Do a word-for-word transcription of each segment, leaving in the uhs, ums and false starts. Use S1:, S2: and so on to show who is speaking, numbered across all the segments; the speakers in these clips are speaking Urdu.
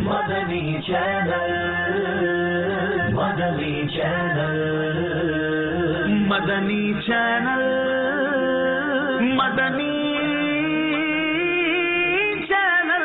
S1: مدنی چینل مدنی چینل مدنی چینل مدنی چینل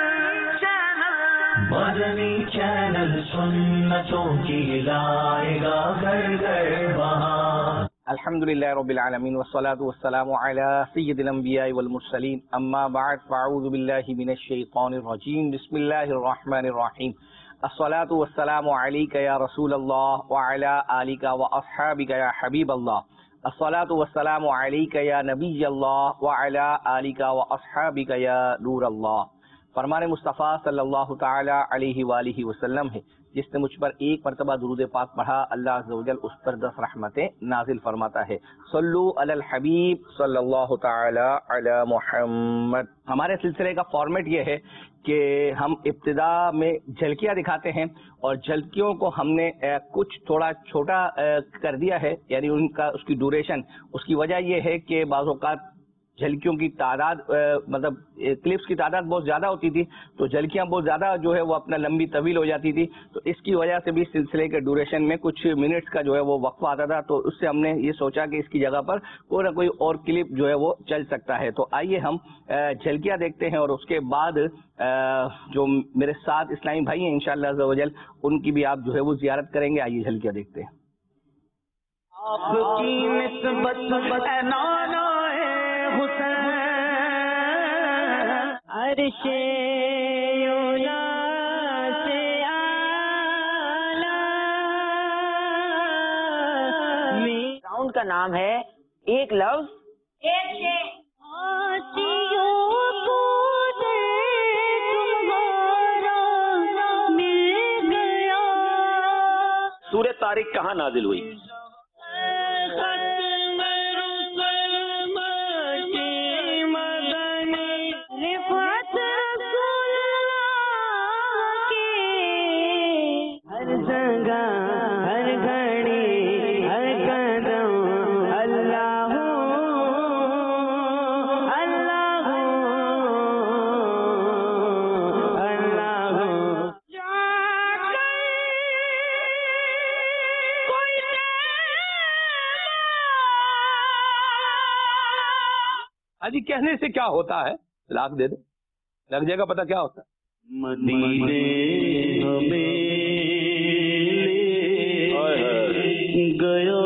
S1: چینل مدنی چینل سنتوں کی لائے گا گھر گھر بہار.
S2: الحمدللہ رب العالمین والصلاة والسلام علی سید الانبیاء والمرسلین اما بعد فاعوذ باللہ من الشیطان الرجیم بسم اللہ الرحمن الرحیم. الصلاة والسلام علیک یا رسول اللہ وعلی آلک واصحابک یا حبیب اللہ. الصلاة والسلام علیک یا نبی اللہ وعلی آلک واصحابک یا نور اللہ. فرمان مصطفیٰ صلی اللہ تعالی علیہ وآلہ وسلم ہے جس نے مجھ پر ایک مرتبہ درود پاک پڑھا اللہ عز و جل اس پر دس رحمتیں نازل فرماتا ہے. صلو علی الحبیب صلی اللہ تعالی علی محمد. ہمارے سلسلے کا فارمیٹ یہ ہے کہ ہم ابتدا میں جھلکیاں دکھاتے ہیں اور جھلکیوں کو ہم نے کچھ تھوڑا چھوٹا کر دیا ہے، یعنی ان کا اس کی ڈوریشن. اس کی وجہ یہ ہے کہ بعض اوقات جھلکیوں کی تعداد مطلب کلپس کی تعداد بہت زیادہ ہوتی تھی تو جھلکیاں بہت زیادہ جو ہے وہ اپنا لمبی طویل ہو جاتی تھی، تو اس کی وجہ سے بھی سلسلے کے ڈوریشن میں کچھ منٹس کا جو ہے وہ وقفہ آتا تھا. تو اس سے ہم نے یہ سوچا کہ اس کی جگہ پر کوئی نہ کوئی اور کلپ جو ہے وہ چل سکتا ہے. تو آئیے ہم جھلکیاں دیکھتے ہیں اور اس کے بعد جو میرے ساتھ اسلامی بھائی ہیں انشاءاللہ عز و جل ان کی بھی آپ جو ہے وہ زیارت کریں گے. آئیے جھلکیاں دیکھتے ہیں. آپ کی نسبت
S3: عرش اولا سے اعلی. راؤنڈ کا نام ہے ایک لفظ ایک شے.
S4: سورہ طارق کہاں نازل ہوئی؟
S5: جی کہنے سے کیا ہوتا ہے؟ لاکھ دے دے لگ جائے گا پتہ کیا ہوتا ہے.
S1: مدینے ہمیں گیا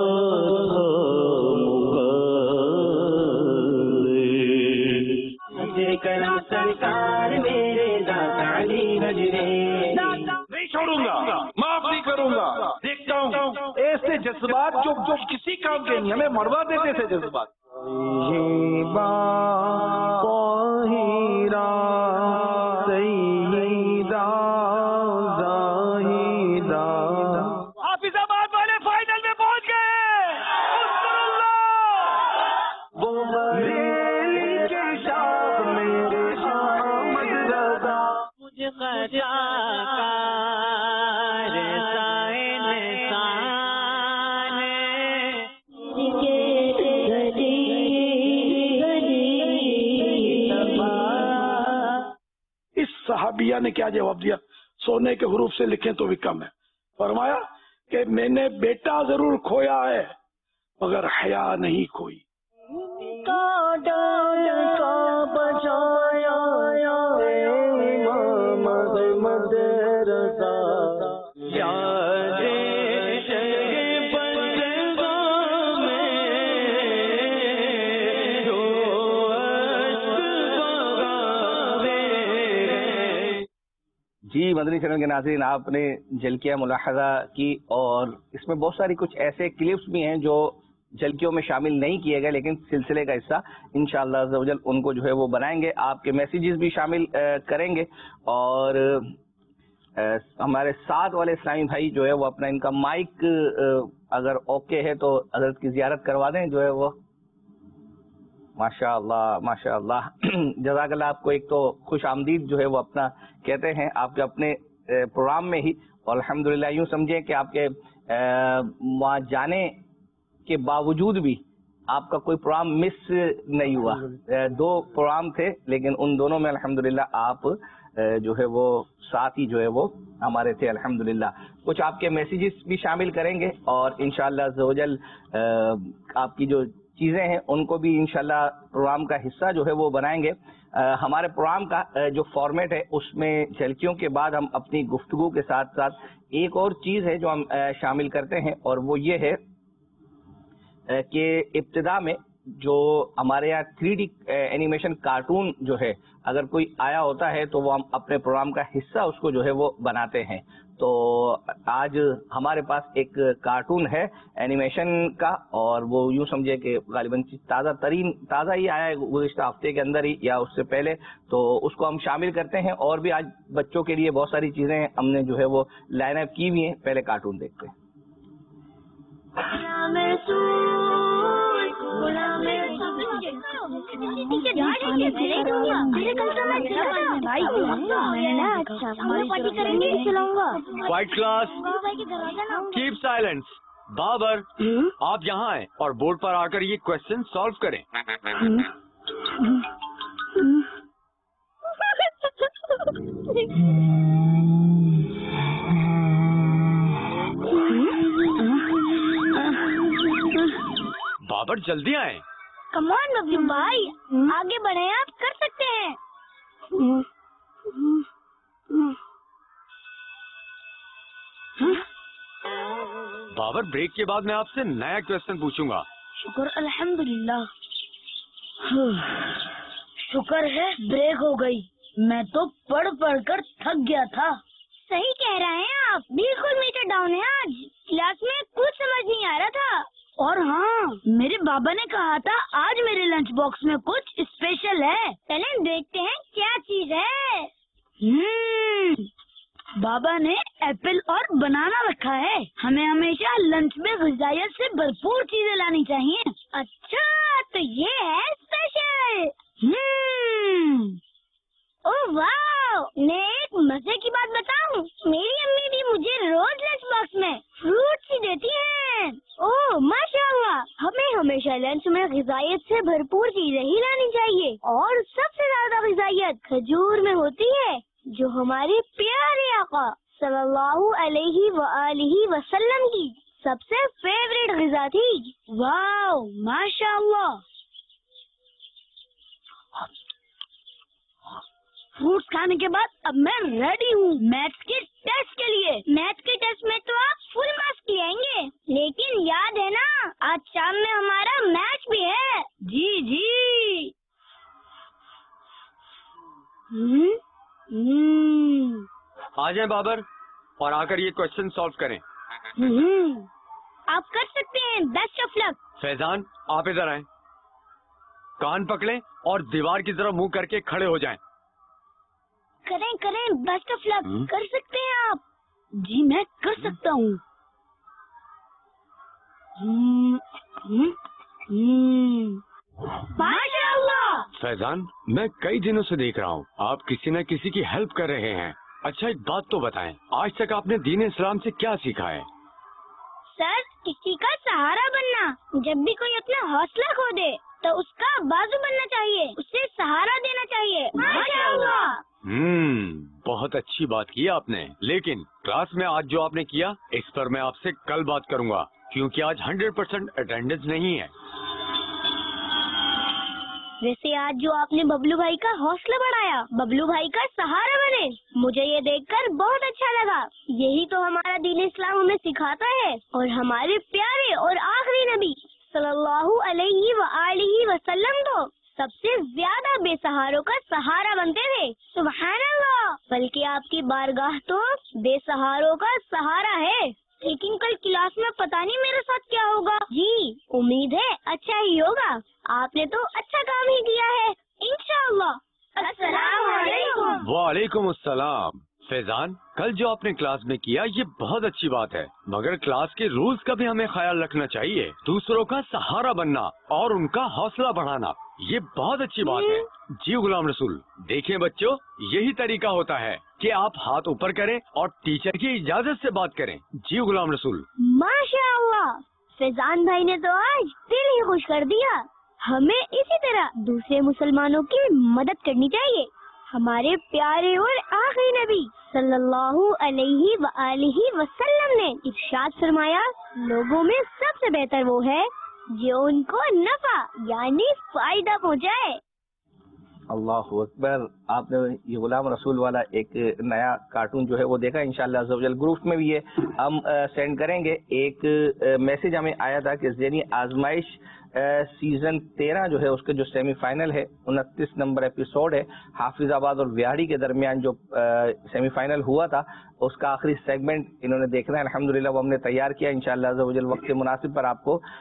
S1: سرکار میرے داتا علی بجرے.
S5: نہیں چھوڑوں گا، معاف نہیں کروں گا. دیکھتا ہوں ایسے جذبات جو جو کسی کام کے نہیں، ہمیں مروا دیتے تھے جذبات. حافظ آباد والے فائنل میں پہنچ گئے. صحابیہ نے کیا جواب دیا؟ سونے کے حروف سے لکھیں تو بھی کم ہے. فرمایا کہ میں نے بیٹا ضرور کھویا ہے مگر حیا نہیں کھوئی.
S2: جی مدنی چینل کے ناظرین، آپ نے جھلکیاں ملاحظہ کی اور اس میں بہت ساری کچھ ایسے کلپس بھی ہیں جو جھلکیوں میں شامل نہیں کیے گئے لیکن سلسلے کا حصہ انشاءاللہ عز و جل ان کو جو ہے وہ بنائیں گے. آپ کے میسیجز بھی شامل کریں گے اور ہمارے ساتھ والے اسلامی بھائی جو ہے وہ اپنا ان کا مائک اگر اوکے ہے تو حضرت کی زیارت کروا دیں جو ہے وہ. ماشاء اللہ ماشاء اللہ جزاک اللہ. آپ کو ایک تو خوش آمدید جو ہے وہ اپنا کہتے ہیں آپ کے اپنے پروگرام میں ہی، اور الحمدللہ یوں سمجھیں کہ آپ کے وہاں جانے کے باوجود بھی آپ کا کوئی پروگرام مس نہیں ہوا. دو پروگرام تھے لیکن ان دونوں میں الحمدللہ آپ جو ہے وہ ساتھی جو ہے وہ ہمارے تھے الحمدللہ. کچھ آپ کے میسیجز بھی شامل کریں گے اور انشاءاللہ عز و جل آپ کی جو چیزیں ہیں ان کو بھی انشاءاللہ پروگرام کا حصہ جو ہے وہ بنائیں گے. ہمارے پروگرام کا جو فارمیٹ ہے اس میں جھلکیوں کے بعد ہم اپنی گفتگو کے ساتھ ساتھ ایک اور چیز ہے جو ہم شامل کرتے ہیں اور وہ یہ ہے کہ ابتدا میں جو ہمارے یہاں تھری ڈی اینیمیشن کارٹون جو ہے اگر کوئی آیا ہوتا ہے تو وہ ہم اپنے پروگرام کا حصہ اس کو جو ہے وہ بناتے ہیں. تو آج ہمارے پاس ایک کارٹون ہے اینیمیشن کا اور وہ یوں سمجھے کہ غالباً تازہ ترین تازہ ہی آیا ہے گزشتہ ہفتے کے اندر ہی یا اس سے پہلے, تو اس کو ہم شامل کرتے ہیں. اور بھی آج بچوں کے لیے بہت ساری چیزیں ہم نے جو ہے وہ لائن اپ کی ہوئی ہیں. پہلے کارٹون دیکھتے ہیں.
S6: Quiet class keep silence. Babar آپ یہاں آئیں اور بورڈ پر آ کر یہ کوشچن سالو کریں. بابر جلدی آئیں.
S7: کم آن ببلو بھائی, آگے بڑھیں, آپ کر سکتے ہیں.
S6: بابر بریک کے بعد میں آپ سے نیا کوشچن پوچھوں گا.
S7: شکر الحمدللہ. شکر ہے بریک ہو گئی, میں تو پڑھ پڑھ کر تھک گیا تھا. صحیح کہہ رہے ہیں آپ, بالکل میٹر ڈاؤن ہے آج. کلاس میں کچھ سمجھ نہیں آ رہا تھا. اور ہاں, میرے بابا نے کہا تھا آج میرے لنچ باکس میں کچھ اسپیشل ہے. پہلے دیکھتے ہیں کیا چیز ہے. ہمم بابا نے ایپل اور بنانا رکھا ہے. ہمیں ہمیشہ لنچ میں غذائیت سے بھرپور چیزیں لانی چاہیے. اچھا, تو یہ ہے اسپیشل. ہمم اوہ واو, میں ایک مزے کی بات بتاؤں, میری امی بھی مجھے روز لنچ باکس میں فروٹس ہی دیتی ہیں. اوہ ماشاء اللہ, ہمیں ہمیشہ لنچ میں غذائیت سے بھرپور چیزیں ہی لانی چاہیے. اور سب سے زیادہ غذائیت کھجور میں ہوتی ہے جو ہمارے پیارے آقا صلی اللہ علیہ وآلہ وسلم کی سب سے فیوریٹ غذا تھی. واو ماشاء اللہ. فروٹس کھانے کے بعد اب میں ریڈی ہوں میتھس کے ٹیسٹ کے لیے. میتھ کے ٹیسٹ میں تو آپ فل مارکس لے آئیں گے, لیکن یاد ہے نا آج شام میں ہمارا میچ بھی ہے. جی جی. ہم ہم
S6: آ جائیں بابر اور آ کر یہ کوشچن سالو کریں.
S7: ہم آپ کر سکتے ہیں. بیسٹ آف لک.
S6: فیضان آپ ادھر آئیں, کان پکڑیں اور دیوار کی طرف منہ کر کے کھڑے ہو جائیں.
S7: کریں کریں. Best of luck. کر سکتے ہیں آپ. جی میں کر سکتا ہوں. ماشاء اللہ.
S6: فیضان میں کئی دنوں سے دیکھ رہا ہوں آپ کسی نہ کسی کی ہیلپ کر رہے ہیں. اچھا ایک بات تو بتائیں, آج تک آپ نے دین اسلام سے کیا سیکھا ہے؟
S7: سر, کسی کا سہارا بننا. جب بھی کوئی اپنا حوصلہ کھو دے تو اس کا بازو بننا چاہیے, اسے سہارا دینا چاہیے. ماشاء اللہ.
S6: ہم بہت اچھی بات کی آپ نے, لیکن کلاس میں آج جو آپ نے کیا اس پر میں آپ سے کل بات کروں گا, کیونکہ آج ہنڈریڈ پرسینٹ اٹینڈنس نہیں ہے.
S7: ویسے آج جو آپ نے ببلو بھائی کا حوصلہ بڑھایا, ببلو بھائی کا سہارا بنے, مجھے یہ دیکھ کر بہت اچھا لگا. یہی تو ہمارا دین اسلام ہمیں سکھاتا ہے, اور ہمارے پیارے اور آخری نبی صلی اللہ علیہ وآلہ وسلم تو سب سے زیادہ بے سہاروں کا سہارا بنتے تھے. سبحان اللہ. بلکہ آپ کی بارگاہ تو بے سہاروں کا سہارا ہے. لیکن کل کلاس میں پتہ نہیں میرے ساتھ کیا ہوگا. جی امید ہے اچھا ہی ہوگا. آپ نے تو اچھا کام ہی کیا ہے انشاءاللہ. السلام علیکم.
S6: وعلیکم السلام. فیضان کل جو آپ نے کلاس میں کیا یہ بہت اچھی بات ہے, مگر کلاس کے رولز کا بھی ہمیں خیال رکھنا چاہیے. دوسروں کا سہارا بننا اور ان کا حوصلہ بڑھانا یہ بہت اچھی بات ہے. جی غلام رسول, دیکھیں بچوں یہی طریقہ ہوتا ہے کہ آپ ہاتھ اوپر کریں اور ٹیچر کی اجازت سے بات کریں. جی غلام رسول.
S7: ماشاء اللہ. فیضان بھائی نے تو آج دل ہی خوش کر دیا. ہمیں اسی طرح دوسرے مسلمانوں کی مدد کرنی چاہیے. ہمارے پیارے اور آخری نبی صلی اللہ علیہ وآلہ وسلم نے ارشاد فرمایا، لوگوں میں سب سے بہتر وہ ہے جو ان کو نفع یعنی فائدہ پہنچائے۔
S2: اللہ اکبر۔ آپ نے یہ غلام رسول والا ایک نیا کارٹون جو ہے وہ دیکھا، انشاءاللہ عز و جل گروپ میں بھی یہ ہم سینڈ کریں گے۔ ایک میسج ہمیں آیا تھا کہ ذہنی آزمائش سیزن تیرہ جو ہے اس کے جو سیمی فائنل ہے، انتیس نمبر ایپیسوڈ ہے، حافظ آباد اور ویاڑی کے درمیان جو سیمی فائنل ہوا تھا، اس کا آخری سیگمنٹ انہوں نے دیکھنا ہے۔ الحمدللہ وہ ہم نے تیار کیا، انشاءاللہ عز و جل وقت کے مناسب پر آپ کو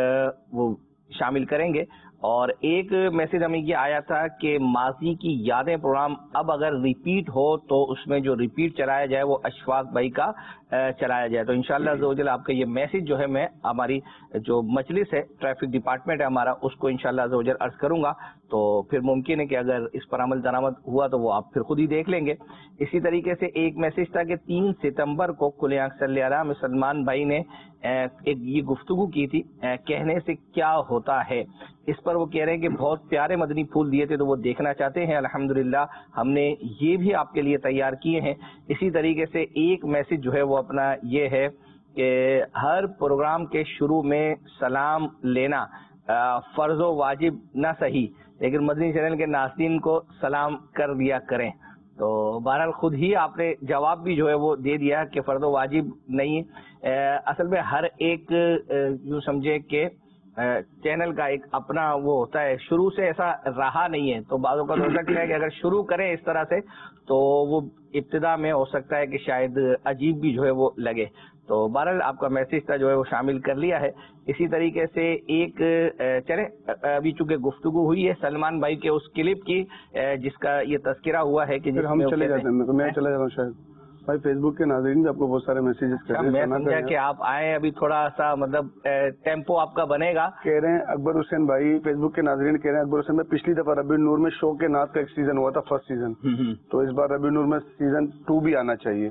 S2: وہ شامل کریں گے۔ اور ایک میسج ہمیں یہ آیا تھا کہ ماضی کی یادیں پروگرام اب اگر ریپیٹ ہو تو اس میں جو ریپیٹ چلایا جائے وہ اشفاق بھائی کا چلایا جائے۔ تو انشاءاللہ عز و جل آپ کا یہ میسج جو ہے میں ہماری جو مجلس ہے، ٹریفک ڈپارٹمنٹ ہے ہمارا، اس کو انشاءاللہ عز و جل عرض کروں گا، تو پھر ممکن ہے کہ اگر اس پر عمل درآمد ہوا تو وہ آپ پھر خود ہی دیکھ لیں گے۔ اسی طریقے سے ایک میسج تھا کہ تین ستمبر کو کھلے آنکھ صلی اللہ میں سلمان بھائی نے ایک یہ گفتگو کی تھی، کہنے سے کیا ہوتا ہے، اس پر وہ کہہ رہے ہیں کہ بہت پیارے مدنی پھول دیے تھے تو وہ دیکھنا چاہتے ہیں۔ الحمدللہ ہم نے یہ بھی آپ کے لیے تیار کیے ہیں۔ اسی طریقے سے ایک میسج جو ہے وہ اپنا یہ ہے کہ ہر پروگرام کے شروع میں سلام لینا فرض و واجب نہ صحیح، لیکن مدنی چینل کے ناظرین کو سلام کر دیا کریں۔ تو بہرحال خود ہی آپ نے جواب بھی جو ہے وہ دے دیا کہ فرض و واجب نہیں، اصل میں ہر ایک یوں سمجھے کہ چینل کا ایک اپنا وہ ہوتا ہے، شروع سے ایسا رہا نہیں ہے، تو بعضوں کا ہو سکتا ہے کہ اگر شروع کریں اس طرح سے تو وہ ابتدا میں ہو سکتا ہے کہ شاید عجیب بھی جو ہے وہ لگے۔ تو بہرحال آپ کا میسج تھا جو ہے وہ شامل کر لیا ہے۔ اسی طریقے سے ایک چلے ابھی چونکہ گفتگو ہوئی ہے سلمان بھائی کے اس کلپ کی جس کا یہ تذکرہ ہوا ہے کہ
S8: ہم چلے جاتے ہیں، میں چلا جاتا ہوں شاید بھائی، فیس بک کے ناظرین بھی آپ کو بہت سارے میسیجز کر رہے ہیں،
S2: میں سمجھا کہ آپ آئے، ابھی تھوڑا سا مطلب ٹیمپو آپ کا بنے گا۔
S8: کہہ رہے ہیں اکبر حسین بھائی، فیس بک کے ناظرین کہہ رہے ہیں اکبر حسین بھائی پچھلی دفعہ ربیع النور میں شو کے نعت کا ایک سیزن ہوا تھا، فرسٹ سیزن، تو اس بار ربیع النور میں سیزن ٹو بھی آنا چاہیے۔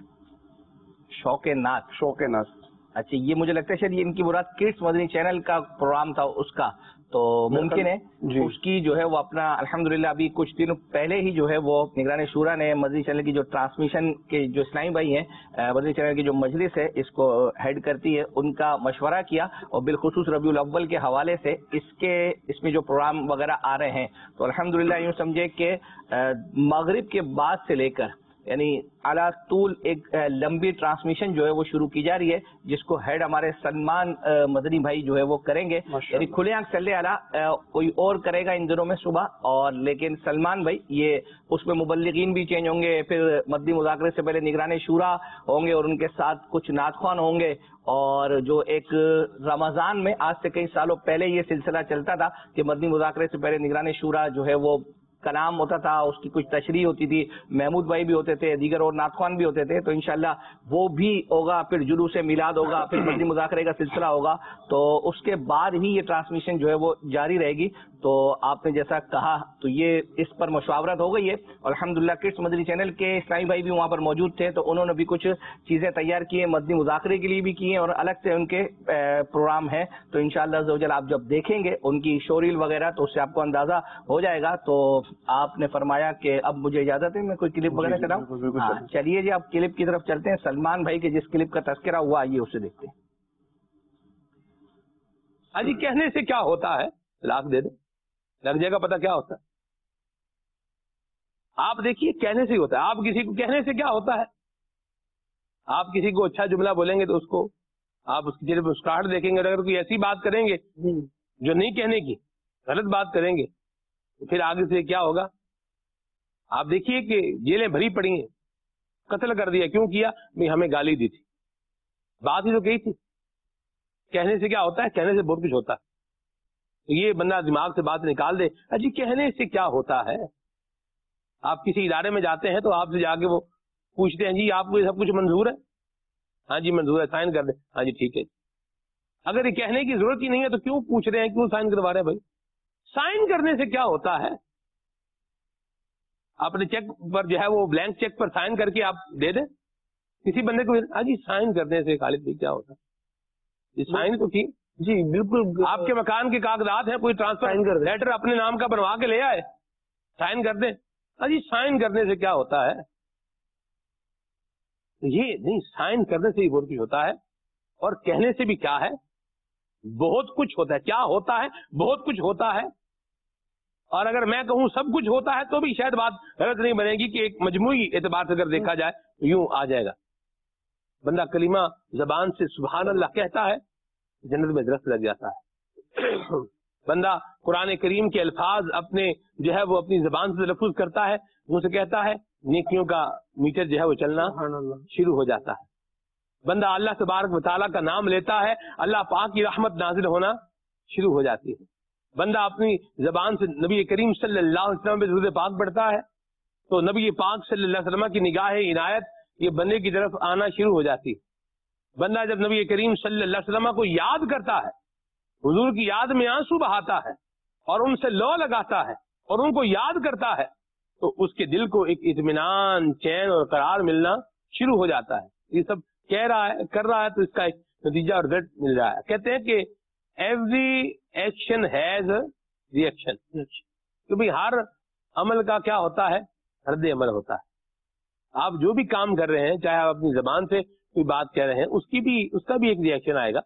S2: شوق نعت،
S8: شوق نعت،
S2: اچھا یہ مجھے لگتا ہے شاید یہ ان کی مراد کڈس مدنی چینل کا پروگرام تھا اس کا، تو ممکن ہے
S8: جی
S2: اس کی جو ہے وہ اپنا الحمدللہ ابھی کچھ دنوں پہلے ہی جو ہے وہ نگران شورا نے مدنی چینل کی جو ٹرانسمیشن کے جو اسلامی بھائی ہیں، مدنی چینل کی جو مجلس ہے اس کو ہیڈ کرتی ہے، ان کا مشورہ کیا اور بالخصوص ربیع الاول کے حوالے سے اس کے اس میں جو پروگرام وغیرہ آ رہے ہیں، تو الحمدللہ یوں سمجھے کہ مغرب کے بعد سے لے کر یعنی اعلیٰ طول ایک لمبی ٹرانسمیشن جو ہے وہ شروع کی جا رہی ہے، جس کو ہیڈ ہمارے سلمان مدنی بھائی جو ہے وہ کریں گے، یعنی کھلے آنکھ صلی اعلیٰ کوئی اور کرے گا ان دنوں میں صبح، اور لیکن سلمان بھائی یہ اس میں مبلغین بھی چینج ہوں گے، پھر مدنی مذاکرے سے پہلے نگران شورا ہوں گے اور ان کے ساتھ کچھ نعت خوان ہوں گے، اور جو ایک رمضان میں آج سے کئی سالوں پہلے یہ سلسلہ چلتا تھا کہ مدنی مذاکرے سے پہلے نگران شورا جو ہے وہ کلام ہوتا تھا، اس کی کچھ تشریح ہوتی تھی، محمود بھائی بھی ہوتے تھے، دیگر اور نعت خوان بھی ہوتے تھے، تو انشاءاللہ وہ بھی ہوگا، پھر جلوس میلاد ہوگا، پھر مدنی مذاکرے کا سلسلہ ہوگا، تو اس کے بعد ہی یہ ٹرانسمیشن جو ہے وہ جاری رہے گی۔ تو آپ نے جیسا کہا تو یہ اس پر مشاورت ہو گئی ہے، الحمدللہ کڈس مدنی چینل کے اسلامی بھائی بھی وہاں پر موجود تھے، تو انہوں نے بھی کچھ چیزیں تیار کی ہیں مدنی مذاکرے کے لیے بھی کی ہیں، اور الگ سے ان کے پروگرام ہیں، تو انشاءاللہ عز و جل آپ جب دیکھیں گے ان کی شوریل وغیرہ تو اس سے آپ کو اندازہ ہو جائے گا۔ تو آپ نے فرمایا کہ اب مجھے اجازت ہے میں کوئی کلپ وغیرہ چلاؤں؟ ہاں چلیے جی، آپ کلپ کی طرف چلتے ہیں۔ سلمان بھائی کے جس کلپ کا تذکرہ ہوا آئیے اسے دیکھتے ہیں۔
S9: ہاں جی، کہنے سے کیا ہوتا ہے، لاکھ دے دیں لگ جائے گا پتا کیا ہوتا ہے۔ آپ دیکھیے کہنے سے ہی ہوتا ہے، آپ کسی کو کہنے سے کیا ہوتا ہے، آپ کسی کو اچھا جملہ بولیں گے تو اس کو آپ اس کی چہرے پہ مسکراہٹ دیکھیں گے، اگر کوئی ایسی بات کریں گے جو نہیں کہنے کی، غلط بات کریں گے تو پھر آگے سے کیا ہوگا۔ آپ دیکھیے کہ جیلیں بھری پڑی ہیں، قتل کر دیا، کیوں کیا؟ بھائی ہمیں گالی دی تھی، بات ہی تو کہی تھی۔ کہنے سے کیا ہوتا ہے، کہنے سے بہت کچھ ہوتا ہے۔ یہ بندہ دماغ سے بات نکال دے، اجی کہنے سے کیا ہوتا ہے۔ آپ کسی ادارے میں جاتے ہیں تو آپ سے جا کے وہ پوچھتے ہیں جی آپ کو یہ سب کچھ منظور ہے؟ ہاں جی منظور ہے، سائن کر دیں۔ ہاں جی ٹھیک ہے۔ اگر یہ کہنے کی ضرورت ہی نہیں ہے تو کیوں پوچھ رہے ہیں، کیوں سائن کروا رہے ہیں؟ بھائی سائن کرنے سے کیا ہوتا ہے؟ اپنے چیک پر جو ہے وہ بلینک چیک پر سائن کر کے آپ دے دیں کسی بندے کو، ہاں جی سائن کرنے سے خالد بھائی کیا ہوتا ہے؟ سائن تو ٹھیک جی بالکل، آپ کے مکان کے کاغذات ہیں، کوئی ٹرانسفر لیٹر اپنے نام کا بنوا کے لے آئے، سائن کر دیں۔ अजी साइन करने से क्या होता है, ये नहीं, साइन करने से ही बहुत कुछ होता है, और कहने से भी क्या है, बहुत कुछ होता है। क्या होता है? बहुत कुछ होता है। और अगर मैं कहूं सब कुछ होता है तो भी शायद बात गलत नहीं बनेगी कि एक मजमूई एतबार से अगर देखा जाए यूं आ जाएगा। बंदा कलीमा जबान से सुभान अल्लाह कहता है, जन्नत में दरख्त लग जाता है। बंदा कुरान करीम के अल्फाज अपने जो है वो अपनी जबान से तलफ्फुज करता है, मुंह से कहता है, नेकियों का मीटर जो है वो चलना शुरू हो जाता है। बंदा अल्लाह तबारक व तआला का नाम लेता है, अल्लाह पाक की रहमत नाजिल होना शुरू हो जाती है। बंदा अपनी जबान से नबी करीम सल्लल्लाहु अलैहि वसल्लम पे दुरूद पाक पढ़ता है तो नबी पाक सल्लल्लाहु अलैहि वसल्लम की निगाह इनायत ये बंदे की तरफ आना शुरू हो जाती है। बंदा जब नबी करीम सल्लल्लाहु अलैहि वसल्लम को याद करता है, हुजूर की याद में आंसू बहाता है और उनसे लौ लगाता है और उनको याद करता है, तो उसके दिल को एक इत्मीनान, चैन और करार मिलना शुरू हो जाता है। ये सब कह रहा है, कर रहा है, तो इसका एक नतीजा और रिजल्ट मिल रहा है। कहते हैं कि एवरी एक्शन हैज रिएक्शन, तो भाई हर अमल का क्या होता है, रद्द अमल होता है। आप जो भी काम कर रहे हैं, चाहे आप अपनी जबान से कोई बात कह रहे हैं, उसकी भी उसका भी एक रिएक्शन आएगा।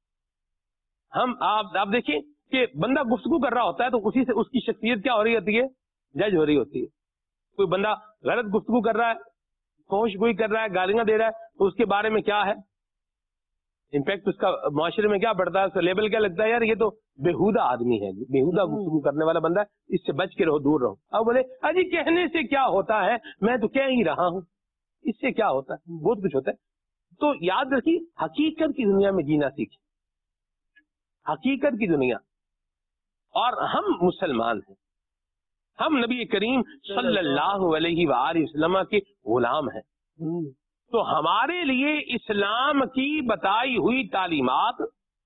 S9: हम आप आप देखिए कि बंदा गुफ्तगू कर रहा होता है तो उसी से उसकी शख्सियत क्या हो रही होती है, जज हो रही होती है। कोई बंदा गलत गुफ्तगू कर रहा है, फौश गोई कर रहा है, गालियां दे रहा है, तो उसके बारे में क्या है इम्पैक्ट, उसका माशरे में क्या बढ़ता है, उसका लेवल क्या लगता है, यार ये तो बेहुदा आदमी है, बेहुदा गुफ्तगू करने वाला बंदा है, इससे बच के रहो, दूर रहो। अब बोले अजी कहने से क्या होता है, मैं तो कह ही रहा हूं, इससे क्या होता है, बहुत कुछ होता है। तो याद रखिए, हकीकत की दुनिया में जीना सीखें, हकीकत की दुनिया। और हम मुसलमान हैं, हम नबी करीम सल्लल्लाहु अलैहि वसल्लम के गुलाम हैं, तो हमारे लिए इस्लाम की बताई हुई तालीमात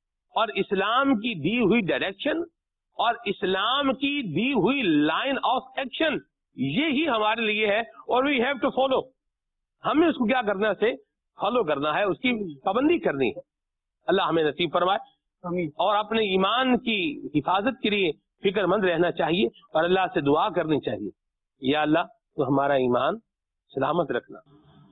S9: और इस्लाम की दी हुई डायरेक्शन और इस्लाम की दी हुई लाइन ऑफ एक्शन, ये ही हमारे लिए है और वी हैव टू फॉलो। हमें उसको क्या करना से फॉलो करना है, उसकी पाबंदी करनी है। अल्लाह हमें नसीब फरमाए। और अपने ईमान की हिफाजत के लिए फिक्रमंद रहना चाहिए और अल्लाह से दुआ करनी चाहिए, या अल्लाह तो हमारा ईमान सलामत रखना।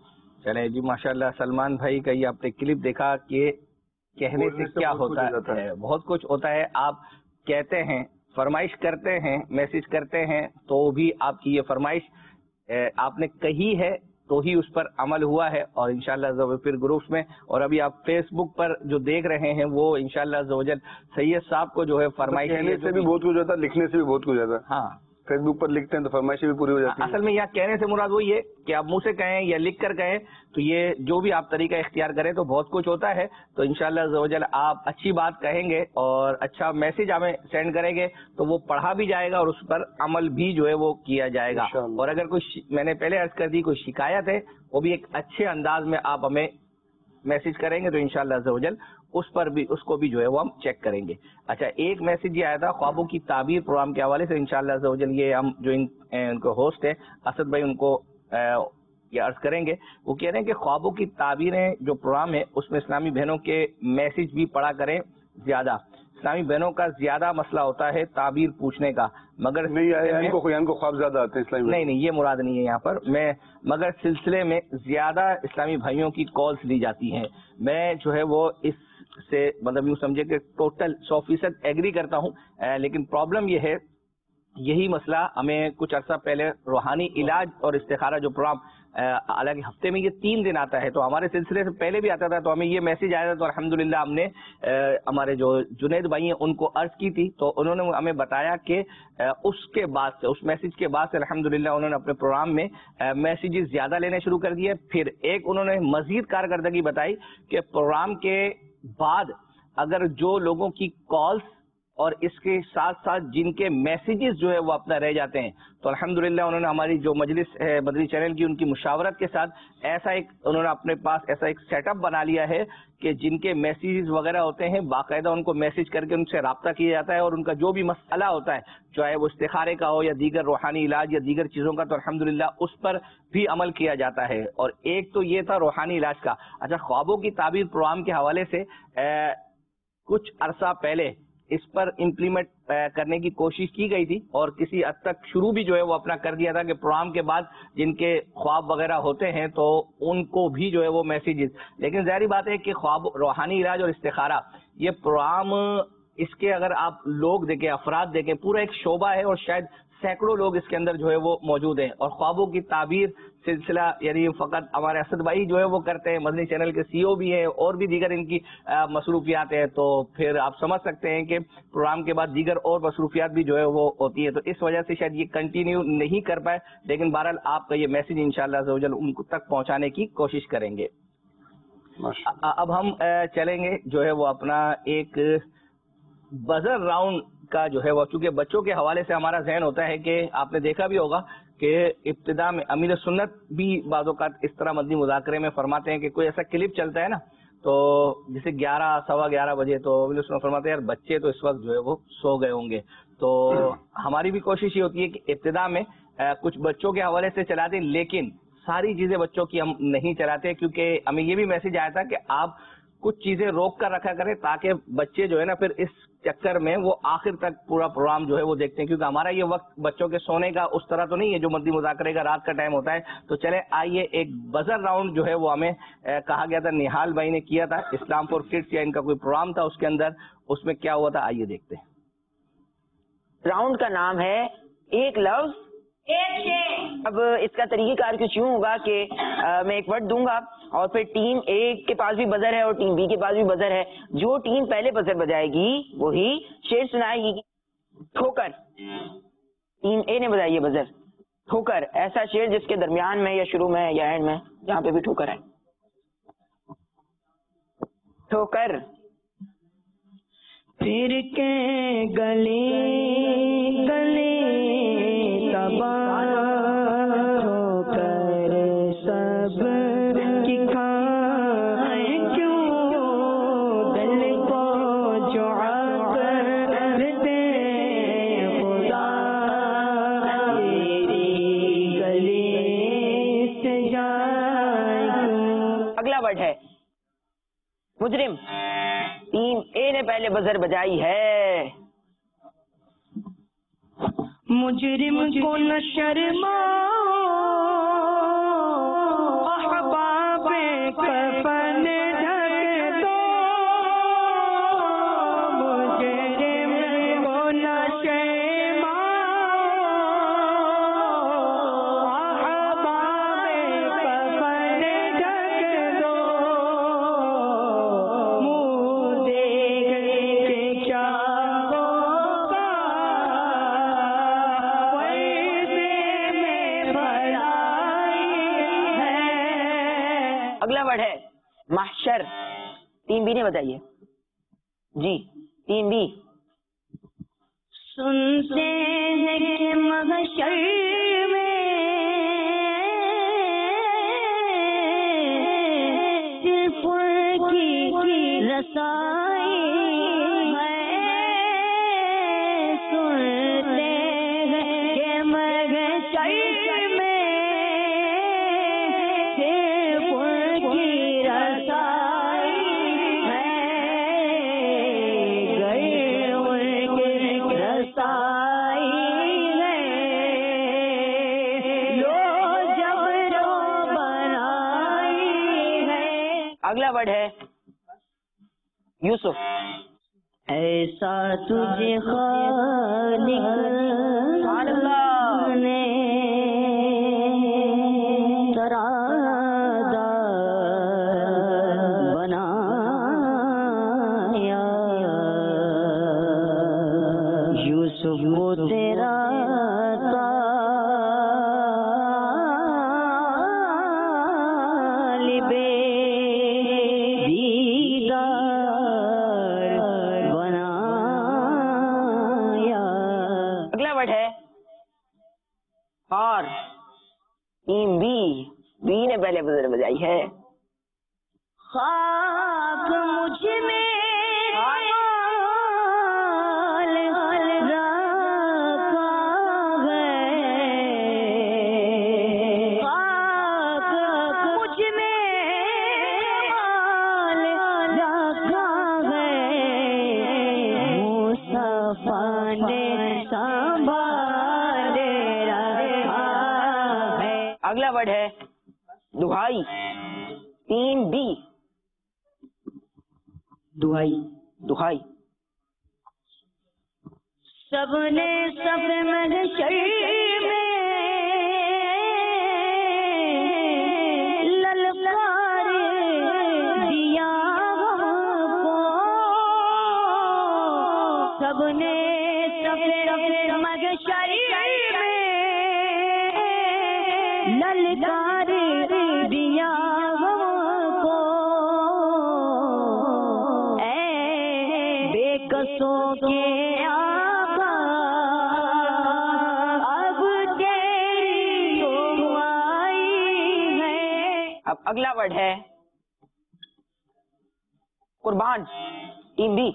S2: चले जी, माशाल्लाह। सलमान भाई का ये आपने क्लिप देखा कि कहने से क्या होता है, बहुत कुछ होता है। आप कहते हैं, फरमाइश करते हैं, मैसेज करते हैं, तो भी आपकी ये फरमाइश आपने कही है तो ही उस पर अमल हुआ है। और इंशाअल्लाह फिर ग्रुप्स में, और अभी आप फेसबुक पर जो देख रहे हैं वो इंशाअल्लाह ज़वजल सैयद साहब को जो है फरमाइश,
S8: कहने से भी बहुत कुछ होता है, लिखने से भी बहुत कुछ होता है।
S2: हाँ,
S8: फेसबुक पर लिखते हैं तो फरमाइशें भी पूरी हो जाती है।
S2: असल में यहाँ कहने से मुराद वही है कि आप मुंह से कहें या लिख कर कहें, तो ये जो भी आप तरीका इख्तियार करें तो बहुत कुछ होता है। तो इंशाअल्लाह ज़वजल आप अच्छी बात कहेंगे और अच्छा मैसेज हमें सेंड करेंगे तो वो पढ़ा भी जाएगा और उस पर अमल भी जो है वो किया जाएगा। और अगर कोई, मैंने पहले अर्ज कर दी, कोई शिकायत है वो भी एक अच्छे अंदाज में आप हमें मैसेज करेंगे तो इंशाअल्लाह ज़वजल उस पर भी, उसको भी जो है वो हम चेक करेंगे। अच्छा, एक मैसेज ये आया था ख्वाबों की ताबीर प्रोग्राम के हवाले से, इंशाअल्लाह ज़वजल ये हम जो इन, इनको होस्ट है असद भाई, उनको आ, ये अर्ज करेंगे। वो कह रहे हैं कि ख्वाबों की ताबीरें जो प्रोग्राम है उसमें इस्लामी बहनों के मैसेज भी पढ़ा करें ज्यादा। इस्लामी बहनों का ज्यादा मसला होता है ताबीर पूछने का, मगर
S8: नहीं आया इनको, इनको ख्वाब ज्यादा आते हैं इस्लामी।
S2: नहीं नहीं, ये मुराद नहीं है यहाँ पर मैं, मगर सिलसिले में ज्यादा इस्लामी भाइयों की कॉल्स ली जाती हैं। मैं जो है वो इस से मतलब यूँ समझे कि टोटल सौ फीसद एग्री करता हूँ, लेकिन प्रॉब्लम ये है, यही मसला हमें कुछ अर्सा पहले रूहानी इलाज और इस्तिखारा जो प्रोग्राम, हालांकि हफ्ते में ये तीन दिन आता है, तो हमारे सिलसिले से पहले भी आता था, तो हमें ये मैसेज आया था, तो अल्हम्दुलिल्लाह हमने हमारे जो जुनैद भाई हैं उनको अर्ज की थी, तो उन्होंने हमें बताया कि उसके बाद से, उस मैसेज के बाद से अल्हम्दुलिल्लाह उन्होंने अपने प्रोग्राम में मैसेजेस ज्यादा लेने शुरू कर दिए। फिर एक उन्होंने मजीद कारकर्दगी बताई कि प्रोग्राम के बाद अगर जो लोगों की कॉल्स और इसके साथ साथ जिनके मैसेजेस जो है वो अपना रह जाते हैं, तो अल्हम्दुलिल्लाह उन्होंने हमारी जो मजलिस है मदनी चैनल की, उनकी मुशावरत के साथ ऐसा एक उन्होंने अपने पास ऐसा एक सेटअप बना लिया है कि जिनके मैसेजेस वगैरह होते हैं बाकायदा उनको मैसेज करके उनसे रब्ता किया जाता है और उनका जो भी मसला होता है, चाहे वो इस्तिखारे का हो या दीगर रूहानी इलाज या दीगर चीज़ों का, तो अल्हम्दुलिल्लाह उस पर भी अमल किया जाता है। और एक तो ये था रूहानी इलाज का। अच्छा, ख्वाबों की ताबीर प्रोग्राम के हवाले से ए, कुछ अरसा पहले اس پر امپلیمنٹ کرنے کی کوشش کی گئی تھی اور کسی حد تک شروع بھی جو ہے وہ اپنا کر دیا تھا کہ پروگرام کے بعد جن کے خواب وغیرہ ہوتے ہیں تو ان کو بھی جو ہے وہ میسیجز، لیکن ظاہری بات ہے کہ خواب، روحانی علاج اور استخارہ یہ پروگرام، اس کے اگر آپ لوگ دیکھیں، افراد دیکھیں، پورا ایک شعبہ ہے اور شاید سینکڑوں لوگ اس کے اندر جو ہے وہ موجود ہیں، اور خوابوں کی تعبیر سلسلہ یعنی فقط ہمارے اسد بھائی جو ہے وہ کرتے ہیں، مدنی چینل کے سی او بھی ہیں اور بھی دیگر ان کی مصروفیات ہیں، تو پھر آپ سمجھ سکتے ہیں کہ پروگرام کے بعد دیگر اور مصروفیات بھی جو ہے وہ ہوتی ہے، تو اس وجہ سے شاید یہ کنٹینیو نہیں کر پائے، لیکن بہرحال آپ کا یہ میسج انشاءاللہ عز و جل ان تک پہنچانے کی کوشش کریں گے۔ اب ہم چلیں گے جو ہے وہ اپنا ایک بزر راؤنڈ کا جو ہے وہ، چونکہ بچوں کے حوالے سے ہمارا ذہن ہوتا ہے کہ آپ نے دیکھا بھی ہوگا کہ ابتدا میں امیر سنت بھی بعض اوقات اس طرح مدنی مذاکرے میں فرماتے ہیں کہ کوئی ایسا کلپ چلتا ہے نا، تو جیسے گیارہ سوا گیارہ بجے تو امیر سنت فرماتے ہیں یار بچے تو اس وقت جو ہے وہ سو گئے ہوں گے، تو ہماری بھی کوشش یہ ہوتی ہے کہ ابتدا میں کچھ بچوں کے حوالے سے چلا دیں، لیکن ساری چیزیں بچوں کی ہم نہیں چلاتے، کیونکہ ہمیں یہ بھی میسج آیا تھا کہ آپ کچھ چیزیں روک کر رکھا کریں تاکہ بچے جو ہے نا پھر اس چکر میں وہ آخر تک پورا پروگرام جو ہے وہ دیکھتے ہیں، کیونکہ ہمارا یہ وقت بچوں کے سونے کا اس طرح تو نہیں ہے جو مدنی مذاکرے کا رات کا ٹائم ہوتا ہے۔ تو چلے آئیے ایک بزر راؤنڈ جو ہے وہ ہمیں کہا گیا تھا، نہال بھائی نے کیا تھا، اسلام فور کڈس یا ان کا کوئی پروگرام تھا، اس کے اندر اس میں کیا ہوا تھا، آئیے دیکھتے ہیں۔
S3: راؤنڈ کا نام ہے ایک لفظ ایک شے۔ اب اس کا طریقہ کار کچھ یوں ہوگا کہ میں ایک ورڈ دوں گا اور پھر ٹیم اے کے پاس بھی بزر ہے اور ٹیم بی کے پاس بھی بزر ہے، جو ٹیم پہلے بزر بجائے گی وہی شعر سنائے گی۔ ٹھوکر، ٹیم اے نے بجائی ہے بزر، ٹھوکر ایسا شعر جس کے درمیان میں یا شروع میں یا اینڈ میں جہاں پہ بھی ٹھوکر ہے۔ ٹھوکر،
S1: پھر کے گلے گلے تباہ ہو کر سب کی کھائے کیوں دل کو جو عبر دے خدا تیری گلی سے جائے کیوں۔
S3: اگلا ورڈ ہے مجرم، ٹیم اے نے پہلے بزر بجائی ہے۔
S1: مجرم کو نہ شرماؤ احباب کفن ڈھک دو، مجرم کو نہ شرماؤ احباب کفن ڈھک دو، منہ دیکھ کے کیا
S3: اگلا ورڈ ہے محشر، ٹیم بی نے بتائیے جی، ٹیم بی۔
S7: سنتے ہیں کہ محشر میں صرف کی رسائی ہے، سنتے ہیں کہ محشر میں صرف کی رسائی ہے، گئے ان کی رسائی ہے، لو جب رو بنائی ہے۔
S3: اگلا ورڈ ہے یوسف۔
S7: ایسا تجھے خالق نے ترازا بنایا، یوسف کو تیرا طالب دیدار بنایا۔
S3: اگلا ورڈ ہے اور، ٹیم بی، بی نے پہلے بزر بجائی ہے۔
S7: خاک مجھ میں حال رکھا ہے، خاک مجھ میں حال رکھا ہے،
S3: اگلا ورڈ ہے دہائی، تین بی، دہائی دہائی.
S7: سب نے سب محشر میں للکار دیا ہم کو، سب نے سب محشر میں للکار دیا ہم کو، اے بے قصوں کے
S3: اگلا ورڈ ہے قربان، ٹیم بی.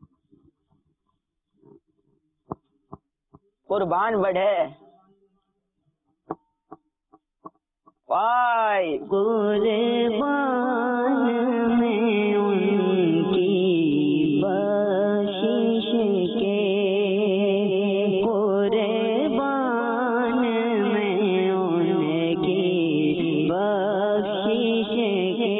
S3: قربان ورڈ ہے وائی.
S7: قربان میں ان کی بخشش کے، قربان میں ان کی بخشش کے،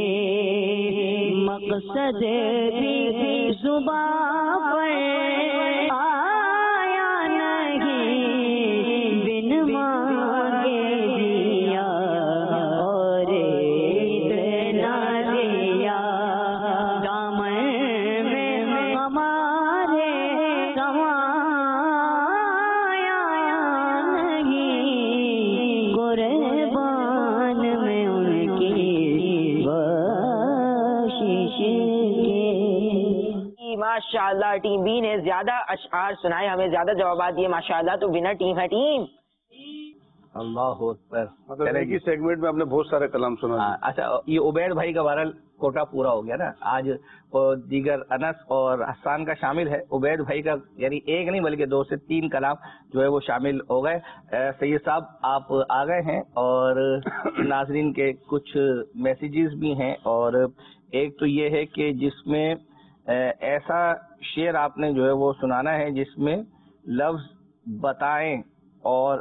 S7: مقصد بھی زبان پر آیا نہیں، بن مانگے دیا اور اتنا دیا، دامن میں ہمارے سمایا نہیں، قربان میں ان کی بخشش کے.
S3: ماشاء اللہ ٹیم بی نے زیادہ اشعار سنائے، ہمیں زیادہ جوابات دیے ماشاء اللہ، تو ونر ٹیم ہے ٹیم.
S2: اللہ اکبر.
S8: مطلب ایک ہی سیگمنٹ میں آپ نے بہت سارے کلام سنا.
S2: اچھا یہ عبید بھائی کا بہرحال کوٹا پورا ہو گیا نا آج. دیگر انس اور حسان کا شامل ہے، عبید بھائی کا یعنی ایک نہیں بلکہ دو سے تین کلام جو ہے وہ شامل ہو گئے. سید صاحب آپ آ گئے ہیں اور ناظرین کے کچھ میسیجز بھی ہیں، اور ایک تو یہ ہے کہ جس میں ایسا شعر آپ نے جو ہے وہ سنانا ہے جس میں لفظ بتائیں اور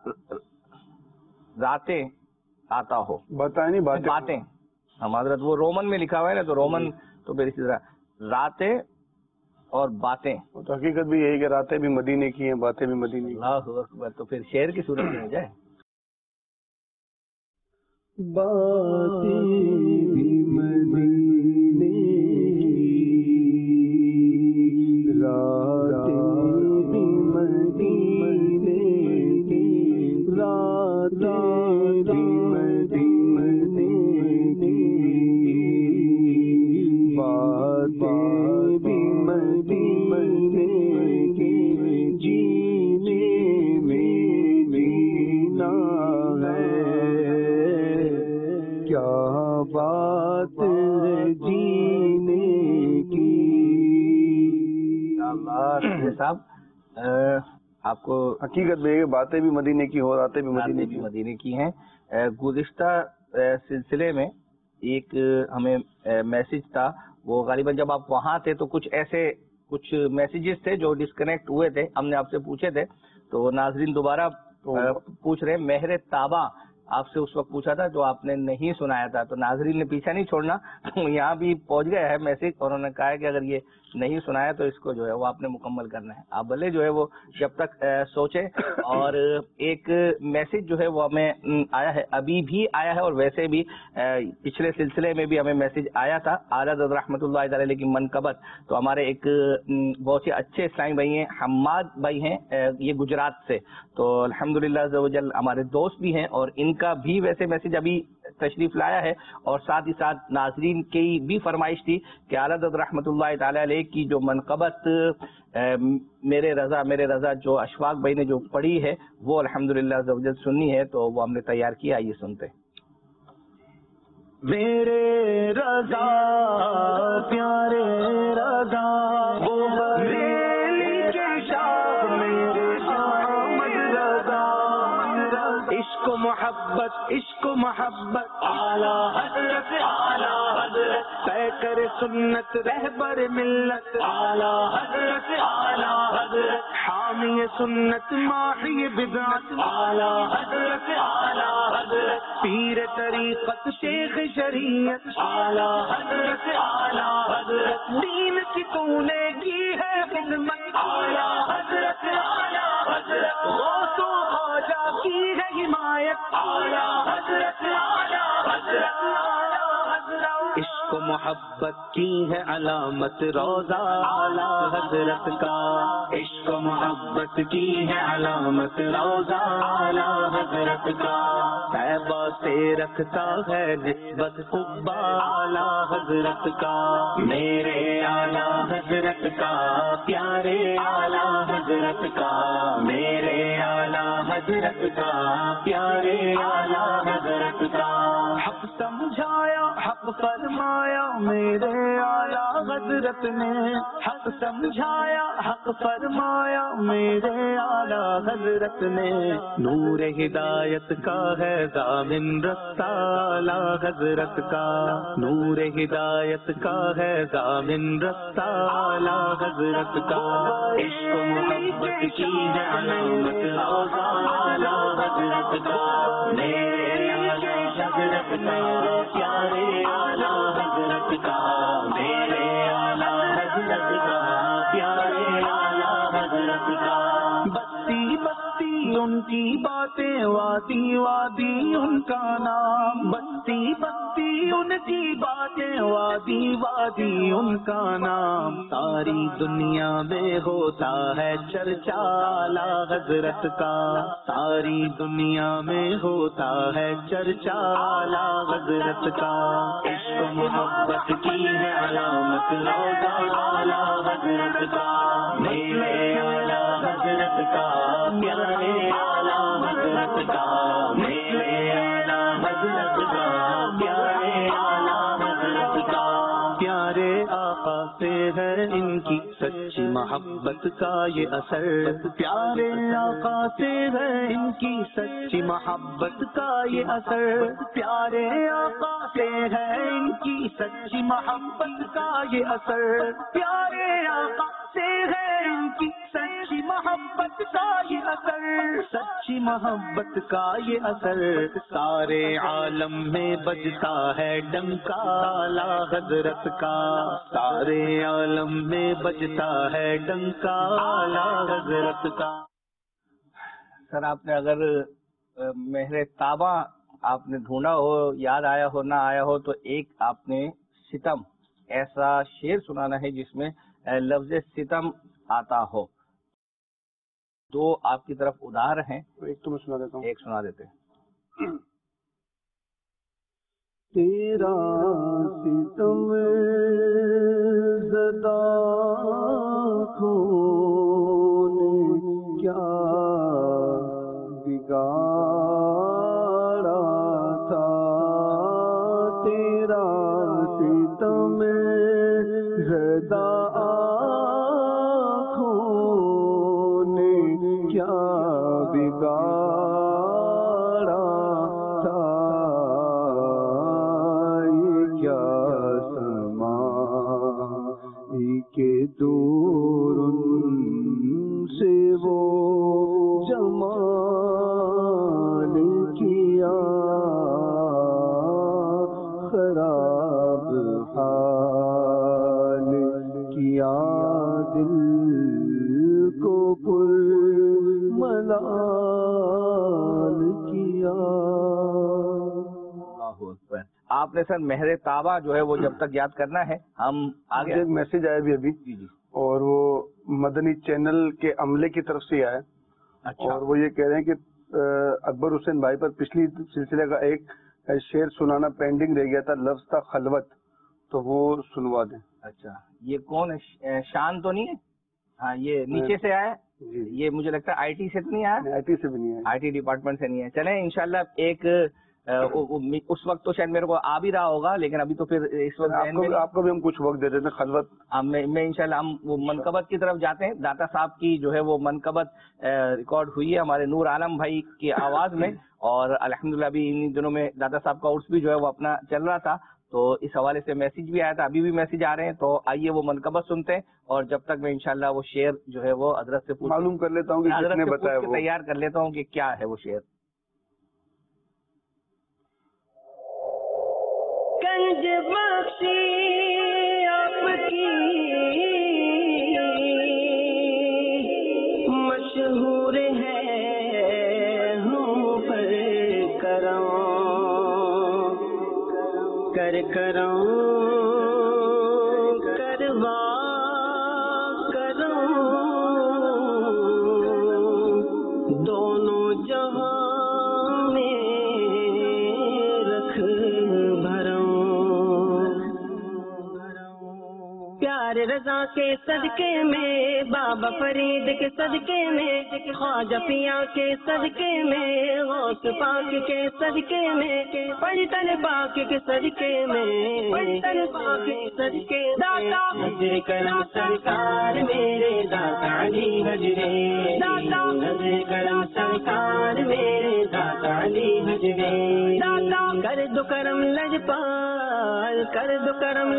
S2: راتیں آتا ہو.
S8: بتائیں نہیں باتیں
S2: باتیں ہم حضرت وہ رومن میں لکھا ہوا ہے نا، تو رومن تو پھر اسی طرح راتیں اور باتیں.
S8: تو حقیقت بھی یہی کہ راتیں بھی مدینے کی ہیں، باتیں بھی مدینے کی.
S2: اللہ اکبر. تو پھر شعر کی صورت میں ہو جائے.
S1: باتیں بھی مدینے کی، راتیں بھی مدینے کی، راتیں بھی مدینے کی، باتیں بھی مدینے کی، جینے میں جینا ہے، کیا بات ہے جینے کی.
S2: صاحب آپ کو
S8: حقیقت میں باتیں بھی مدینے کی ہو، راتیں بھی مدینے کی
S2: مدینے کی ہیں. گزشتہ سلسلے میں ایک ہمیں میسج تھا، وہ غالباً جب آپ وہاں تھے تو کچھ ایسے کچھ میسیجز تھے جو ڈسکنیکٹ ہوئے تھے، ہم نے آپ سے پوچھے تھے، تو ناظرین دوبارہ پوچھ رہے. مہر تابہ آپ سے اس وقت پوچھا تھا جو آپ نے نہیں سنایا تھا، تو ناظرین نے پیچھا نہیں چھوڑنا، یہاں بھی پہنچ گیا ہے میسج، اور انہوں نے کہا ہے کہ اگر یہ نہیں سنایا تو اس کو جو ہے وہ آپ نے مکمل کرنا ہے. آپ بھلے جو ہے وہ جب تک سوچے. اور ایک میسج جو ہے وہ ہمیں آیا ہے، ابھی بھی آیا ہے، اور ویسے بھی پچھلے سلسلے میں بھی ہمیں میسج آیا تھا. اعلیٰ رحمۃ اللہ تعالی علیہ کی منقبت. تو ہمارے ایک بہت سے اچھے اسلامی بھائی ہیں، حماد بھائی ہیں، یہ گجرات سے، تو الحمدللہ عز و جل ہمارے دوست بھی ہیں، اور ان کا بھی ویسے میسج ابھی تشریف لایا ہے. اور ساتھ ہی ساتھ ناظرین کی بھی فرمائش تھی کہ اعلیٰ رحمۃ اللہ تعالی علیہ کی جو منقبت میرے رضا میرے رضا جو اشفاق بھائی نے جو پڑھی ہے وہ الحمدللہ عز و جل سننی ہے، تو وہ ہم نے تیار کیا. آئیے سنتے.
S1: میرے رضا پیارے رضا وہ بریلی کے شاہ میرے آمد رضا، عشق و محبت عشق و محبت اعلیٰ حضرت اعلیٰ حضرت طے کر سنت رہبر ملت اعلی حضرت اعلی حضرت حامی سنت ماحی بدعت اعلی حضرت اعلی حضرت پیر طریقت شیخ شریعت اعلی حضرت اعلی حضرت دین کی تو نے کی ہے خدمت اعلی حضرت اعلی حضرت غوث و خواجہ کی ہے حمایت اعلی حضرت اعلی حضرت اعلی حضرت عشق و محبت کی ہے علامت روضہ اعلی حضرت کا عشق و محبت کی ہے علامت روضہ اعلی حضرت کا طیبہ سے رکھتا ہے نسبت قبہ اعلی حضرت کا میرے اعلی حضرت کا پیارے اعلی حضرت کا میرے اعلی حضرت کا پیارے اعلی حضرت کا حق سمجھایا حق فرمایا میرے اعلی حضرت نے حق سمجھایا حق فرمایا میرے اعلی حضرت نے نور ہدایت کا ہے ضامن رستہ اعلی حضرت کا نور ہدایت کا ہے ضامن رستہ اعلی حضرت کا عشق و محبت کی ہے علامت روضہ اعلی حضرت کا میرے اعلی حضرت کا پیارے اعلی حضرت کا میرے اعلی حضرت کا پیارے اعلی حضرت کا بستی بستی ان کی باتیں وادی وادی ان کا نام بستی بستی ان کی باتیں وادی وادی ان کا نام ساری دنیا میں ہوتا ہے چرچا اعلی حضرت کا ساری دنیا میں ہوتا ہے چرچا اعلی حضرت کا عشق و محبت کی ہے علامت روضہ اعلی حضرت کا میرے اعلی حضرت کا پیارے اعلی حضرت کا میرے اعلی حضرت کا پیارے اعلی حضرت کا پیارے آقا سے ہے ان کی سچی محبت کا یہ اثر پیارے آقا سے ہے ان کی سچی محبت کا یہ اثر پیارے آقا سے ہے ان کی سچی محبت کا یہ اثر پیارے آقا سے ہے ان کی سچی محبت کا یہ اثر سچی محبت کا یہ اثر سارے عالم میں بجتا ہے ڈنکا اعلی حضرت کا سارے عالم میں بجتا ہے ڈنکا اعلی حضرت کا.
S2: سر آپ نے اگر مہر تابہ آپ نے ڈھونڈا ہو یاد آیا ہو نہ آیا ہو تو ایک آپ نے ستم ایسا شعر سنانا ہے جس میں لفظ ستم آتا ہو. دو آپ کی طرف ادھار ہیں
S8: ایک تو میں سنا دیتا ہوں
S2: ایک سنا دیتے ہیں.
S1: تیرا ستم زدہ خون کیا بگاڑا تھا تیرا ستم زدہ خون کیا بگاڑا تھا کے دور سے وہ جمال کیا خراب حال کیا دل کو پر ملال کیا.
S2: آپ نے سر مہر تابہ جو ہے وہ جب تک یاد کرنا ہے ہم آگے.
S8: ایک میسج آیا بھی ابھی
S2: جی جی
S8: اور وہ مدنی چینل کے عملے کی طرف سے آیا
S2: اچھا.
S8: اور وہ یہ کہہ رہے ہیں کہ اکبر حسین بھائی پر پچھلی سلسلے کا ایک شعر سنانا پینڈنگ رہ گیا تھا لفظ تھا خلوت تو وہ سنوا دیں.
S2: اچھا یہ کون ہے شان تو نہیں ہے؟ ہاں یہ نیچے سے آیا
S8: جی
S2: یہ مجھے لگتا ہے آئی ٹی سے تو نہیں آیا
S8: آئی ٹی سے بھی نہیں ہے
S2: آئی ٹی ڈپارٹمنٹ سے نہیں ہے. چلیں انشاءاللہ ایک اس وقت تو شاید میرے کو آ بھی رہا ہوگا، لیکن ابھی تو پھر اس وقت
S8: آپ کو بھی ہم کچھ وقت دے دیتے ہیں خلوت
S2: میں انشاءاللہ ہم وہ منقبت کی طرف جاتے ہیں. داتا صاحب کی جو ہے وہ منقبت ریکارڈ ہوئی ہے ہمارے نور عالم بھائی کی آواز میں، اور الحمدللہ ابھی ان دنوں میں داتا صاحب کا عرس بھی جو ہے وہ اپنا چل رہا تھا، تو اس حوالے سے میسج بھی آیا تھا، ابھی بھی میسج آ رہے ہیں. تو آئیے وہ منقبت سنتے ہیں، اور جب تک میں انشاءاللہ وہ شعر جو ہے وہ حضرت سے
S8: معلوم کر لیتا ہوں کہ
S2: حضرت
S8: کس نے
S2: سے
S8: بتایا،
S2: پوچھ کے تیار کر لیتا ہوں کہ کیا ہے وہ شعر.
S1: گنج بخشی آپ کی مشہور ہے ہوں پر کرم کر کرم کروا کرم دونوں جہاں میں رکھ پیارے رضا کے صدقے میں، بابا فرید کے صدقے میں، خواجہ پیا کے صدقے میں، غوث پاک کے صدقے میں، پنجتن پاک کے صدقے میں، پنجتن پاک کے صدقے داتا نظر کرم سرکار میرے داتا علی حجرے، داتا نظر کرم سرکار میرے داتا علی حجرے، داتا کر دو کرم لجپال، کر دو کرم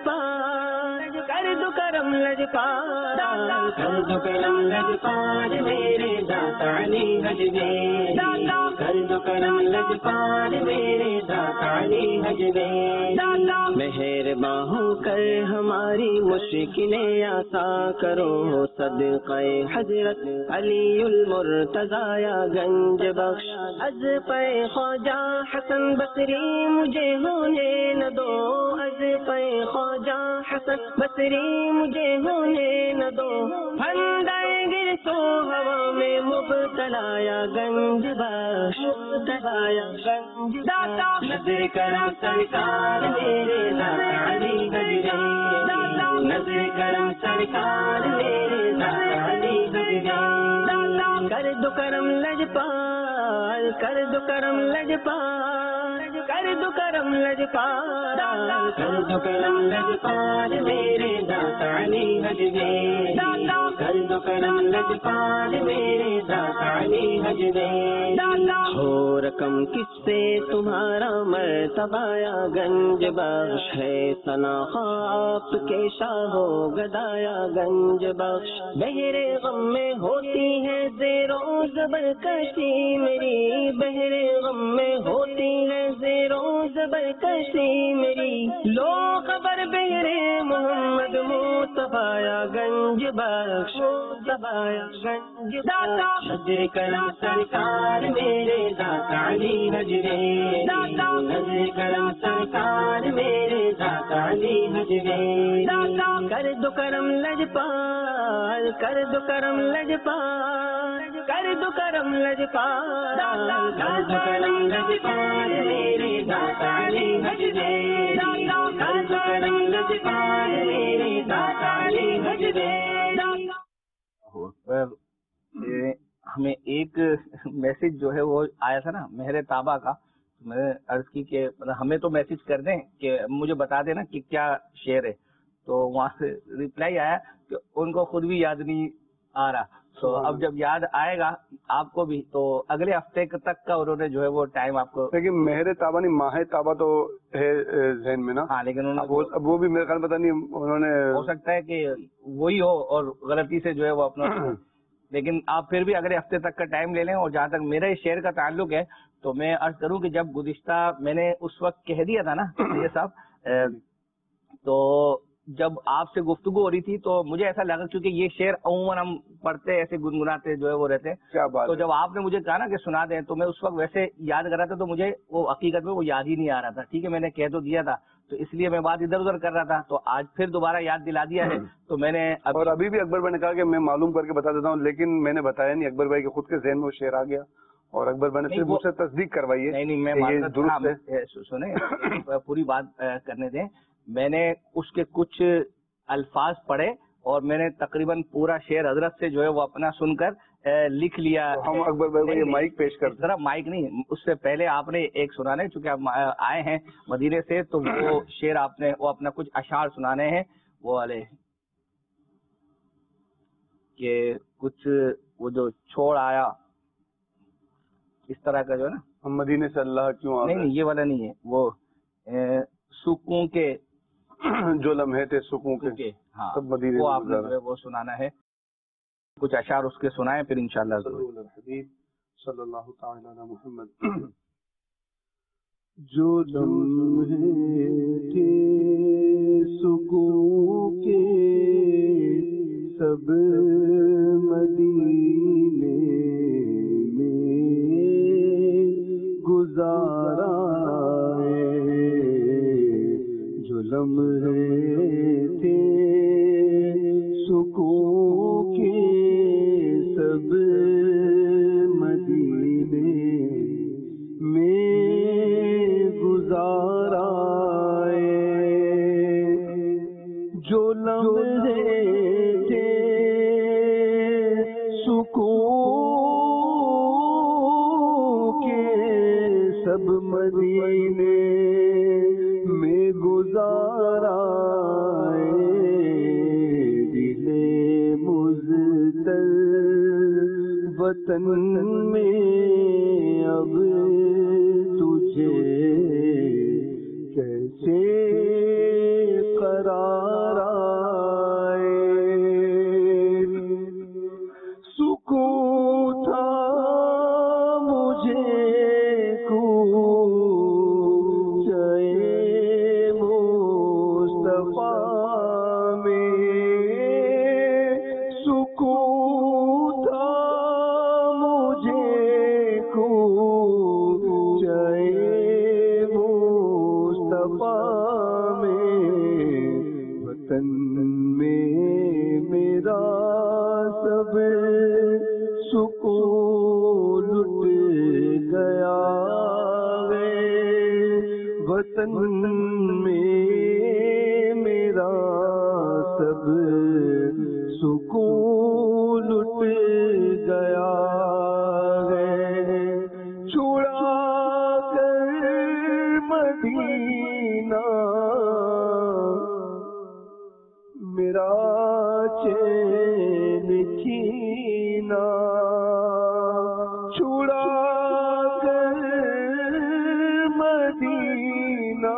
S1: لجپال، کر دو کرم لجپال، کر دو کرم لجپال میرے داتا علی حجرے، داتا کر دو کرم لجپال میرے داتا علی حجرے، داتا مہرباں ہو کر ہماری مشکلیں آسان کرو، صدقہ حضرت علی المرتضی گنج بخش، از پہ خواجہ حسن بصری مجھے ہونے نہ دو، از پہ خواجہ حسن بصری مجھے ہونے نہ دو، پھندائیں گے تو ہوا میں مبتلا یا گنج بخش، مبتلا یا گنج داتا نظر کرم سرکار میرے داتا علی حجرے، داتا نظر کرم سرکار میرے داتا علی حجرے، داتا کر دو کرم لجپال، کر دو کرم لجپال، کر دو کرم لجپال، کر دو کرم لجپال میرے داتا علی حجرے، داتا کر دو کرم لجپال میرے داتا علی حجرے، داتا ہو رقم کس سے تمہارا مرتبہ یا گنج بخش ہے، ثنا آپ کے شاہ و گدایا گنج بخش، بہرے غم میں ہوتی ہے زیر و زبر کشی میری، بہرے غم میں ہوتی ہے زیر و زبر کشی میری، لو خبر بہرے محمد مصطفیٰ یا گنج بخش، مصطفیٰ یا گنج داتا نظر کرم سرکار میرے داتا علی حجرے، داتا نظر کرم سرکار میرے داتا علی حجرے، داتا کر دو کرم لجپال، کر دو کرم لجپال، کر دو کرم لجپال، کر دو کرم لجپال میرے داتا علی حجرے، داتا کر دو کرم لجپال میرے داتا علی حجرے، داتا
S2: ہمیں ایک میسج جو ہے وہ آیا تھا نا مہر طابہ کا، میں نے عرض کی کہ ہمیں تو میسج کر دیں کہ مجھے بتا دینا کہ کیا شعر ہے، تو وہاں سے ریپلائی آیا کہ ان کو خود بھی یاد نہیں آ رہا، تو اب جب یاد آئے گا آپ کو بھی تو اگلے ہفتے تک کا انہوں نے جو ہے وہ ٹائم آپ کو،
S8: لیکن مہر طابہ نہیں ماہ طابہ تو ہے ذہن میں نا،
S2: ہاں لیکن
S8: وہ بھی میرے خیال پتہ نہیں انہوں نے،
S2: ہو سکتا ہے کہ وہی ہو اور غلطی سے جو ہے وہ اپنا، لیکن آپ پھر بھی اگلے ہفتے تک کا ٹائم لے لیں. اور جہاں تک میرے اس شعر کا تعلق ہے تو میں عرض کروں کہ جب گزشتہ میں نے اس وقت کہہ دیا تھا نا یہ صاحب، تو جب آپ سے گفتگو ہو رہی تھی تو مجھے ایسا لگا کیونکہ یہ شعر عموماً ہم پڑھتے ایسے گنگناتے جو ہے وہ رہتے ہیں، تو جب آپ نے مجھے کہا نا کہ سنا دیں تو میں اس وقت ویسے یاد کر رہا تھا تو مجھے وہ حقیقت میں وہ یاد ہی نہیں آ رہا تھا. ٹھیک ہے میں نے کہہ تو دیا تھا تو اس لیے میں بات ادھر ادھر کر رہا تھا، تو آج پھر دوبارہ یاد دلا دیا ہے. تو میں نے
S8: اور ابھی بھی اکبر بھائی نے کہا کہ میں معلوم کر کے بتا دیتا ہوں، لیکن میں نے بتایا نہیں، اکبر بھائی کے خود کے ذہن میں وہ شعر آ گیا اور اکبر بھائی نے صرف مجھ سے تصدیق کروائی ہے.
S2: نہیں نہیں میں درست ہے، سنیں پوری بات کرنے دیں. میں نے اس کے کچھ الفاظ پڑھے اور میں نے تقریباً پورا شعر حضرت سے جو ہے وہ اپنا سن کر لکھ لیا.
S8: ہم اکبر بھائی کو یہ مائک پیش کرتے
S2: ذرا مائک نہیں, اس سے پہلے آپ نے ایک سنانا ہے, چونکہ آپ آئے ہیں مدینے سے تو وہ شعر آپ نے وہ اپنا کچھ اشعار سنانے ہیں وہ والے کہ کچھ وہ جو چھوڑ آیا اس طرح کا جو ہے نا,
S8: ہم مدینے سے اللہ کیوں آ
S2: نہیں نہیں یہ والا نہیں ہے, وہ سکون کے
S8: جو لمحے تھے سکون کے,
S2: ہاں
S8: سب مدینے
S2: وہ آپ نے وہ سنانا ہے. کچھ اشعار اس کے سنائیں پھر انشاءاللہ ضرور.
S8: صلی اللہ تعالی علی محمد. جو لمحے تھے سکون کے سب مدینے میں گزارا ہے, جو لمحے تھے سکون کے سب مدینے میں گزارا ہے, جو لمحے تھے سکون کے سب مدینے میں گزارا ہے, وطن میں اب تجھے کیسے قرار آئے, سکون تھا مجھے کوچے مصطفیٰ میں, سکون تھا وطن میں میرا سب سکون لٹ گیا ہے, وطن میں میرا سب سکون لٹ گیا ہے, چھڑا کر مدینہ میرا چین چھینا, چھڑا کر مدینہ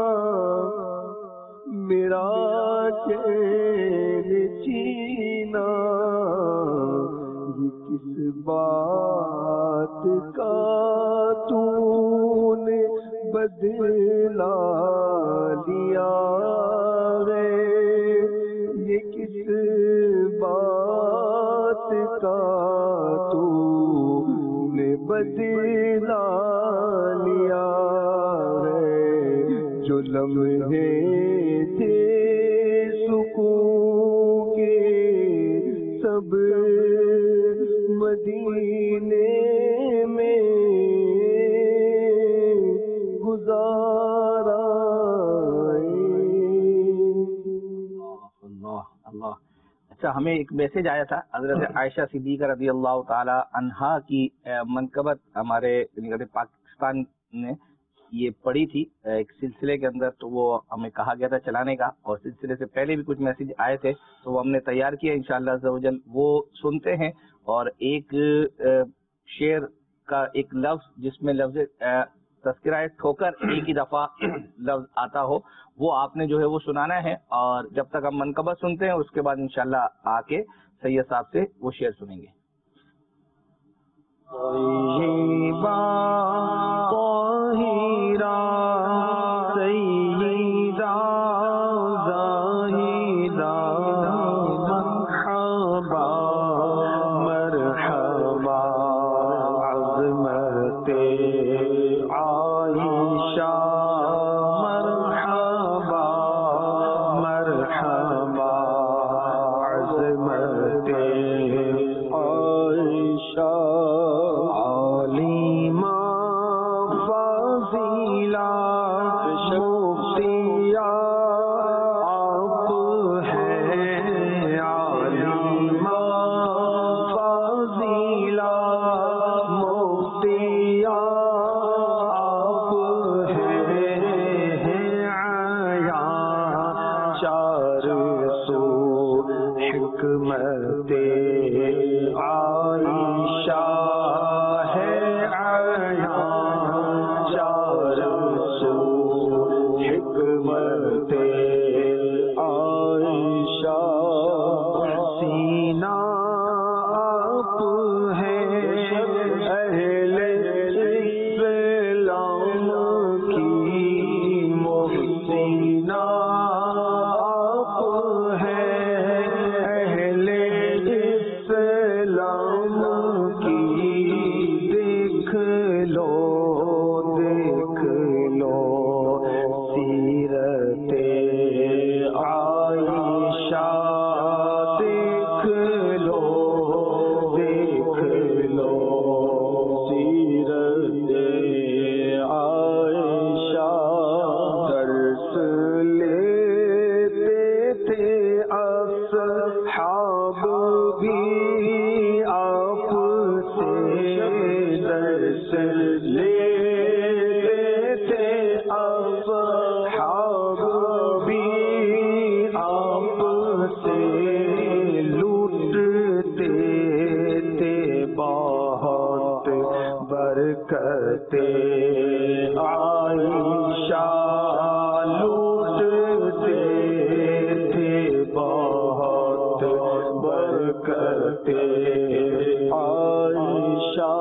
S8: میرا چین چھینا, یہ کس بات کا تو نے بدلا لیا ہے, یہ کس بات کا تو نے بدلا لیا ہے, جو لمحے تھے سکون کے سب مدینے میں گزارا.
S2: اللہ. اچھا, ہمیں ایک میسج آیا تھا حضرت عائشہ صدیقہ رضی اللہ تعالی عنہا کی منقبت ہمارے پاکستان نے یہ پڑھی تھی ایک سلسلے کے اندر, تو وہ ہمیں کہا گیا تھا چلانے کا, اور سلسلے سے پہلے بھی کچھ میسج آئے تھے تو وہ ہم نے تیار کیا انشاءاللہ عز و جل, وہ سنتے ہیں. اور ایک شعر کا ایک لفظ جس میں لفظ تذکرہ ٹھوکر ایک ہی دفعہ لفظ آتا ہو وہ آپ نے جو ہے وہ سنانا ہے, اور جب تک ہم منقبت سنتے ہیں اس کے بعد انشاءاللہ آ کے سید صاحب سے وہ شعر سنیں گے.
S1: طیبہ طاہرہ سیدہ زاہدہ مرحبا مرحبا عظمت عائشہ مرحبا مرحبا عظمت عائشہ علیمہ حکمت عائشہ ہے عیاں چاروں سو حکمت عائشہ سینہ آپ ہے اہل اسلام کی محسینہ آپ ہے اہل اسلام کی دیکھ لو دیکھ لو سیرت عائشہ دیکھ لو دیکھ لو سیرت عائشہ درس لیتے تھے اصحاب بھی آپ سے درس لیتے تھے اصحاب بھی آپ سے لوٹتے تھے بہت برکت عائشہ لوٹتے تھے بہت برکت عائشہ.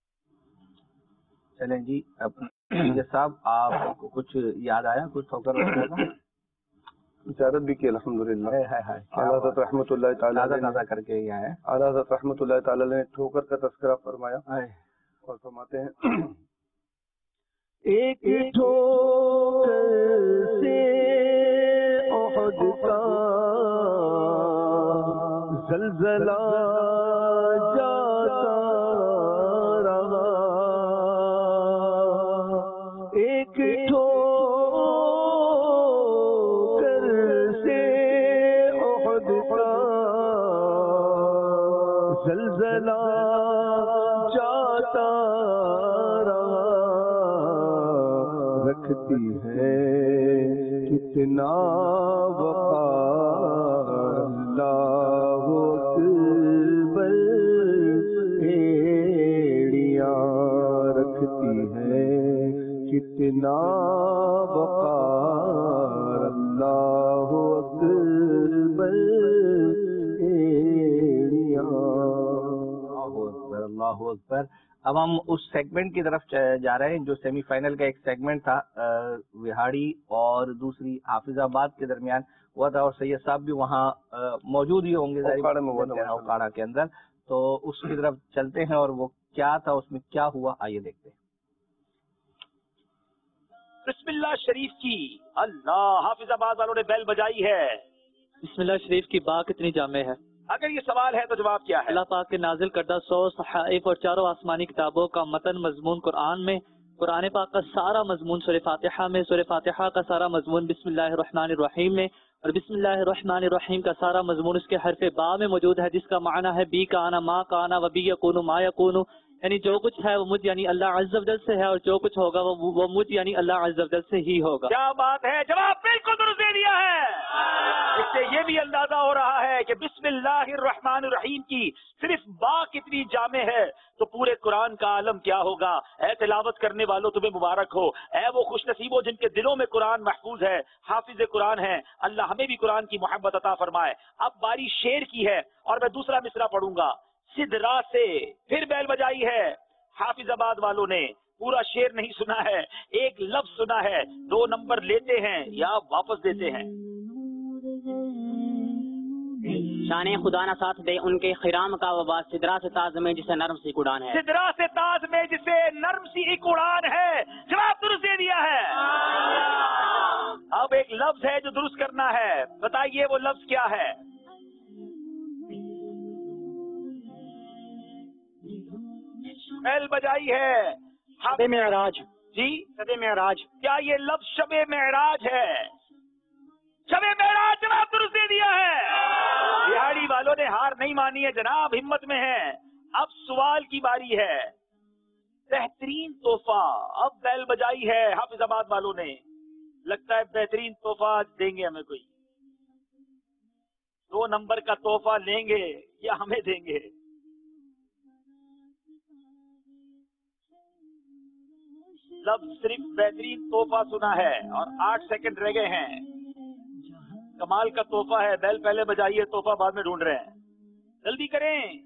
S2: چلیں جی اب یہ صاحب آپ کو کچھ یاد آیا کچھ ٹھوکر
S8: زیارت بھی کی الحمدللہ. اعلیٰ حضرت رحمۃ اللہ تعالیٰ
S2: تازہ تازہ کر کے یہ آیا.
S8: اعلیٰ حضرت رحمۃ اللہ تعالیٰ نے ٹھوکر کا تذکرہ فرمایا اور فرماتے ہیں
S1: ایک ٹھوکر سے احد کا زلزلہ جاتا رہا. ایک ٹھوکر سے احد کا زلزلہ جاتا رہا. رکھتی ہے کتنا وقار اللہ اکبر ایڑیاں رکھتی ہے کتنا وقار اللہ اکبر ایڑیاں.
S2: اللہ اکبر اللہ اکبر. اب ہم اس سیگمنٹ کی طرف جا رہے ہیں جو سیمی فائنل کا ایک سیگمنٹ تھا وہاڑی اور دوسری حافظ آباد کے درمیان ہوا تھا اور سید صاحب بھی وہاں موجود ہی ہوں گے اوکاڑا کے اندر. تو اس کی طرف چلتے ہیں اور وہ کیا تھا اس میں کیا ہوا آئیے دیکھتے ہیں.
S4: بسم اللہ شریف کی اللہ حافظ آباد والوں نے بیل بجائی ہے.
S10: بسم اللہ شریف کی با کتنی جامع ہے؟
S4: اگر یہ سوال ہے تو جواب کیا ہے؟
S10: اللہ پاک کے نازل کردہ سو صحائف اور چاروں آسمانی کتابوں کا متن مضمون قرآن میں، قرآن پاک کا سارا مضمون سورہ فاتحہ میں، سورہ فاتحہ کا سارا مضمون بسم اللہ الرحمن الرحیم میں، اور بسم اللہ الرحمن الرحیم کا سارا مضمون اس کے حرف با میں موجود ہے، جس کا معنی ہے بی کا آنا ما کا آنا و بی یکون ما یکون، یعنی جو کچھ ہے وہ مجھ یعنی اللہ عز و جل سے ہے اور جو کچھ ہوگا وہ مجھ یعنی اللہ عز و جل سے ہی ہوگا.
S4: کیا بات ہے، جواب بالکل درست دے دیا ہے. اس سے یہ بھی اندازہ ہو رہا ہے کہ بسم اللہ الرحمن الرحیم کی صرف با کتنی جامع ہے تو پورے قرآن کا عالم کیا ہوگا. اے تلاوت کرنے والوں تمہیں مبارک ہو، اے وہ خوش نصیبوں جن کے دلوں میں قرآن محفوظ ہے، حافظ قرآن ہے. اللہ ہمیں بھی قرآن کی محبت عطا فرمائے. اب باری شعر کی ہے اور میں دوسرا مصرع پڑھوں گا. سدرا سے پھر بیل بجائی ہے. حافظ آباد والوں نے پورا شعر نہیں سنا ہے، ایک لفظ سنا ہے. دو نمبر لیتے ہیں یا واپس دیتے ہیں.
S11: شان خدا نہ ساتھ دے ان کے خرام کا وبا، سدرا سے تاز میں جسے نرم سی اڑان ہے.
S4: سدرا سے تاز میں جسے نرم سی ایک اڑان ہے. جواب درست دے دیا ہے. اب ایک لفظ ہے جو درست کرنا ہے، بتائیے وہ لفظ کیا ہے؟ بیل بجائی ہے.
S11: شب معراج.
S4: جی
S11: شب معراج.
S4: کیا یہ لفظ شب معراج ہے؟ شب معراج جواب درست دے دیا ہے. بہاڑی والوں نے ہار نہیں مانی ہے جناب، ہمت میں ہے. اب سوال کی باری ہے. بہترین تحفہ اب بیل بجائی ہے حافظ آباد والوں نے. لگتا ہے بہترین تحفہ دیں گے ہمیں کوئی. दो नंबर का तोहफा लेंगे या हमें देंगे? लफ्ज सिर्फ बेहतरीन तोहफा सुना है और आठ सेकंड रह गए हैं। कमाल का तोहफा है, बेल पहले बजाइए, तोहफा बाद में ढूंढ रहे हैं, जल्दी करें।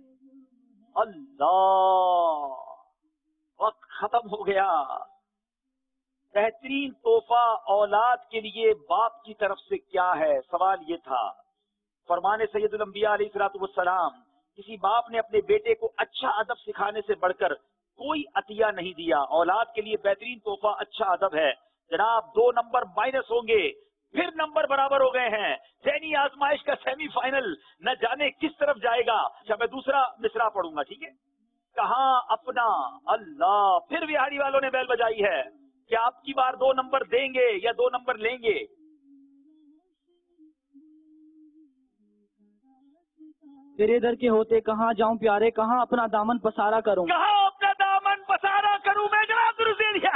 S4: अल्लाह, वक्त खत्म हो गया। बेहतरीन तोहफा औलाद के लिए बाप की तरफ से क्या है? सवाल ये था। फरमाने सैयदुल अंबिया अलैहिस्सलातु वस्सलाम, किसी बाप ने अपने बेटे को अच्छा अदब सिखाने से बढ़कर कोई अतिया नहीं दिया। औलाद के लिए बेहतरीन तोहफा अच्छा अदब है। जनाब, दो नंबर माइनस होंगे, फिर नंबर बराबर हो गए हैं। ज़हनी आजमाइश का सेमीफाइनल न जाने किस तरफ जाएगा। अच्छा, मैं दूसरा मिसरा पढ़ूंगा, ठीक है? कहाँ अपना अल्लाह, फिर बिहारी वालों ने बेल बजाई है। क्या आपकी बार दो नंबर देंगे या दो नंबर लेंगे?
S10: तेरे दर के होते कहाँ जाऊं प्यारे, कहाँ अपना दामन पसारा करूं,
S4: कहाँ अपना दामन पसारा करूं मैं। जनाब दुरूद दे दिया।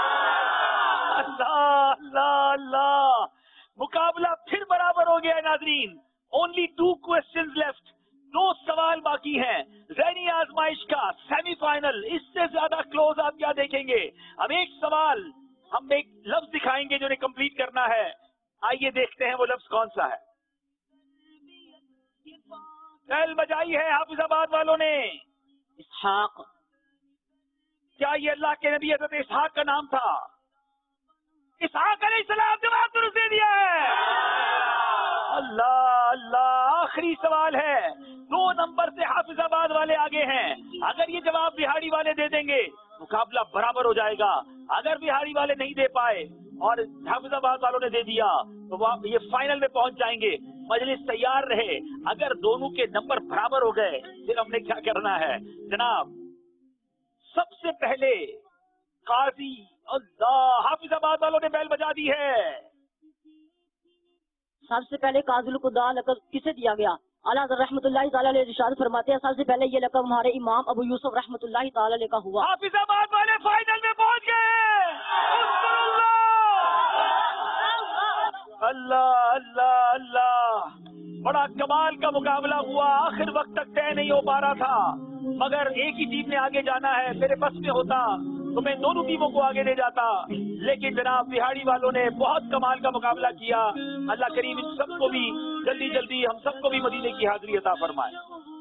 S4: अल्लाह अल्लाह अल्लाह, मुकाबला फिर बराबर हो गया नाजरीन। ओनली टू क्वेश्चंस लेफ्ट, दो सवाल बाकी हैं। ज़हनी आजमाइश का सेमीफाइनल, इससे ज्यादा क्लोज आप क्या देखेंगे? हम एक सवाल, हम एक लफ्ज दिखाएंगे जो ने कंप्लीट करना है। आइए देखते हैं वो लफ्ज कौन सा है। बेल बजाई है हाफिजाबाद वालों ने।
S11: इसहाक।
S4: क्या ये अल्लाह के नबी हज़रत इसहाक का नाम था? इसहाक अलैहिस्सलाम, जवाब दुरुस्त दे दिया है। अल्लाह अल्लाह, आखिरी सवाल है। दो नंबर से हाफिजाबाद वाले आगे हैं। अगर ये जवाब बिहारी वाले दे देंगे मुकाबला बराबर हो जाएगा। अगर बिहारी वाले नहीं दे पाए और हाफिजाबाद वालों ने दे दिया तो वो ये फाइनल में पहुंच जाएंगे। मजलिस तैयार रहे। अगर दोनों के नंबर बराबर हो गए फिर हमने क्या करना है? जनाब, सबसे पहले काजी, अल्लाह, हाफिजाबाद वालों ने बेल बजा दी है।
S12: सबसे पहले काजुल खुदा लक़ब किसे दिया गया? आला हज़रत रहमतुल्लाहि तआला अलैहि इरशाद फरमाते हैं, सबसे पहले ये लक़ब हमारे इमाम अबू यूसुफ रहमतुल्लाहि तआला अलैहि का हुआ।
S4: हाफिजाबाद वाले फाइनल में पहुंच गए। अल्लाह अल्लाह अल्लाह, बड़ा कमाल का मुकाबला हुआ। आखिर वक्त तक तय नहीं हो पा रहा था, मगर एक ही टीम ने आगे जाना है। मेरे बस में होता तो मैं दोनों टीमों को आगे ले जाता, लेकिन जनाब बिहारी वालों ने बहुत कमाल का मुकाबला किया। अल्लाह करीम इन सबको भी जल्दी जल्दी हम सबको भी मदीने की हाजिरी अता फरमाए।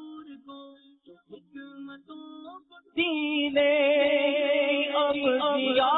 S4: दीने अब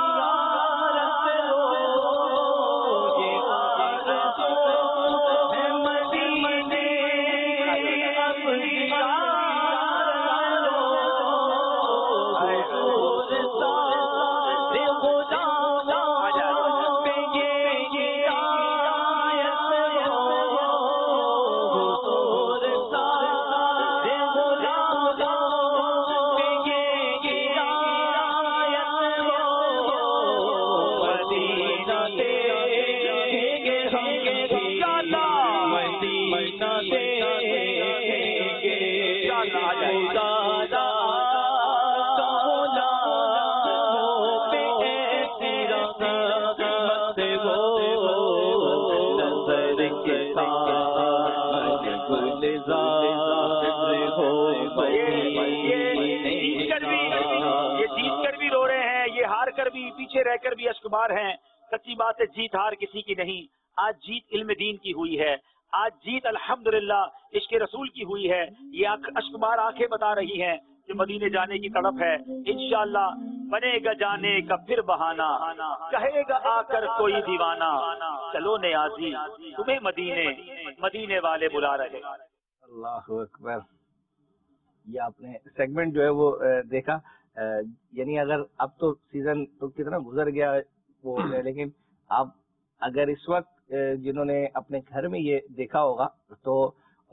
S4: पीछे रहकर भी अश्कबार हैं। सच्ची बात है, जीत हार किसी की नहीं। आज जीत इल्म दीन की हुई है। आज जीत अल्हम्दुलिल्लाह इश्क़ रसूल की हुई है। ये अश्कबार आंखें बता रही हैं कि मदीने जाने की तड़प है। इंशाअल्लाह बनेगा जाने का फिर बहाना, कहेगा आकर कोई दीवाना, चलो नियाज़ी तुम्हें मदीने मदीने वाले बुला रहे।
S2: अल्लाहु अकबर। ये आपने सेगमेंट जो है वो देखा, यानी अगर अब तो सीजन तो कितना गुजर गया वो है, लेकिन आप अगर इस वक्त जिन्होंने अपने घर में ये देखा होगा तो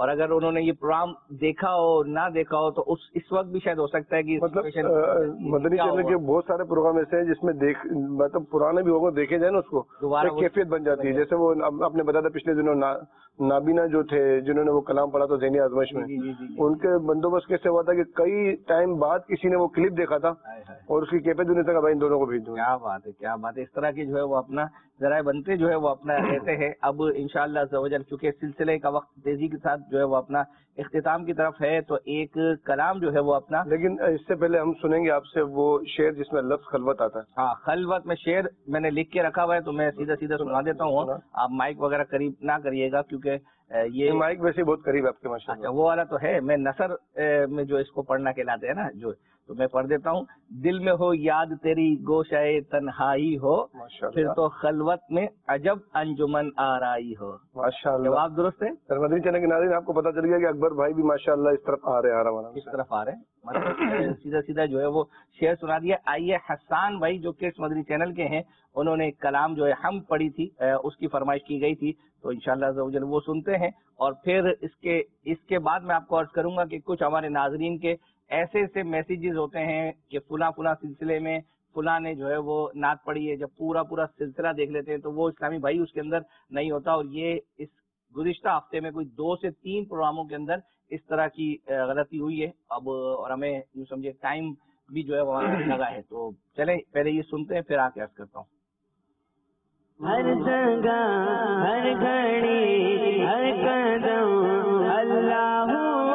S2: اور اگر انہوں نے یہ پروگرام دیکھا ہو نہ دیکھا ہو تو اس اس وقت بھی شاید ہو سکتا ہے کہ
S8: مطلب مدنی چینل کے بہت سارے پروگرام ایسے ہیں جس میں دیکھ مطلب پرانے بھی ہوگا دیکھے جائے نا اس کو ایک کیفیت بن جاتی ہے. جیسے وہ آپ نے بتایا تھا پچھلے دنوں نابینا جو تھے جنہوں نے وہ کلام پڑھا تھا ذہنی آزمائش میں, ان کے بندوبست کیسے ہوا تھا کہ کئی ٹائم بعد کسی نے وہ کلپ دیکھا تھا اور اس کی کیفیت بھی نہیں تھا کہ بھائی ان دونوں کو بھیج دوں.
S2: کیا بات ہے کیا بات ہے. اس طرح کی جو ہے وہ اپنا ذرائع بنتے جو ہے وہ اپنا رہتے ہیں. اب انشاءاللہ عز و جل چونکہ سلسلے کا وقت تیزی کے ساتھ جو ہے وہ اپنا اختتام کی طرف ہے تو ایک کلام جو ہے وہ اپنا,
S8: لیکن اس سے پہلے ہم سنیں گے آپ سے وہ شعر جس میں لفظ خلوت آتا ہے.
S2: ہاں خلوت میں شعر میں نے لکھ کے رکھا ہوا ہے تو میں سیدھا سیدھا سنا دیتا ہوں. آپ مائک وغیرہ قریب نہ کریے گا کیونکہ یہ
S8: مائک ویسے بہت قریب آپ کے ماشاءاللہ.
S2: وہ والا تو ہے, میں نثر میں جو اس کو پڑھنا کہلاتے ہیں نا جو, تو میں پڑھ دیتا ہوں. دل میں ہو یاد تیری گوشائے تنہائی ہو, پھر تو خلوت میں عجب انجمن آرائی ہو.
S8: ماشاءاللہ
S2: جواب درست ہے.
S8: مدنی چینل کے ناظرین آپ کو پتا چل گیا کہ اکبر بھائی بھی ماشاءاللہ اس طرف آ رہے ہیں,
S2: اس طرف آ رہے ہیں. مطلب سیدھا سیدھا جو ہے وہ شعر سنا دیا. آئیے حسان بھائی جو کہ مدنی چینل کے ہیں, انہوں نے ایک کلام جو ہے ہم پڑھی تھی, اس کی فرمائش کی گئی تھی, تو انشاءاللہ عز و جل وہ سنتے ہیں. اور پھر اس کے اس کے بعد میں آپ کو عرض کروں گا کہ کچھ ہمارے ناظرین کے ایسے ایسے میسیجز ہوتے ہیں کہ فلاں فلاں سلسلے میں فلاں نے جو ہے وہ نعت پڑھی ہے. جب پورا پورا سلسلہ دیکھ لیتے ہیں تو وہ اسلامی بھائی اس کے اندر نہیں ہوتا. اور یہ اس گزشتہ ہفتے میں کوئی دو سے تین پروگراموں کے اندر اس طرح کی غلطی ہوئی ہے. اب اور ہمیں یوں سمجھے ٹائم بھی جو ہے وہ لگا ہے. تو چلیں پہلے یہ سنتے ہیں پھر آ کے عرض کرتا ہوں.
S1: ہر جگہ ہر گھڑی ہر قدم اللہ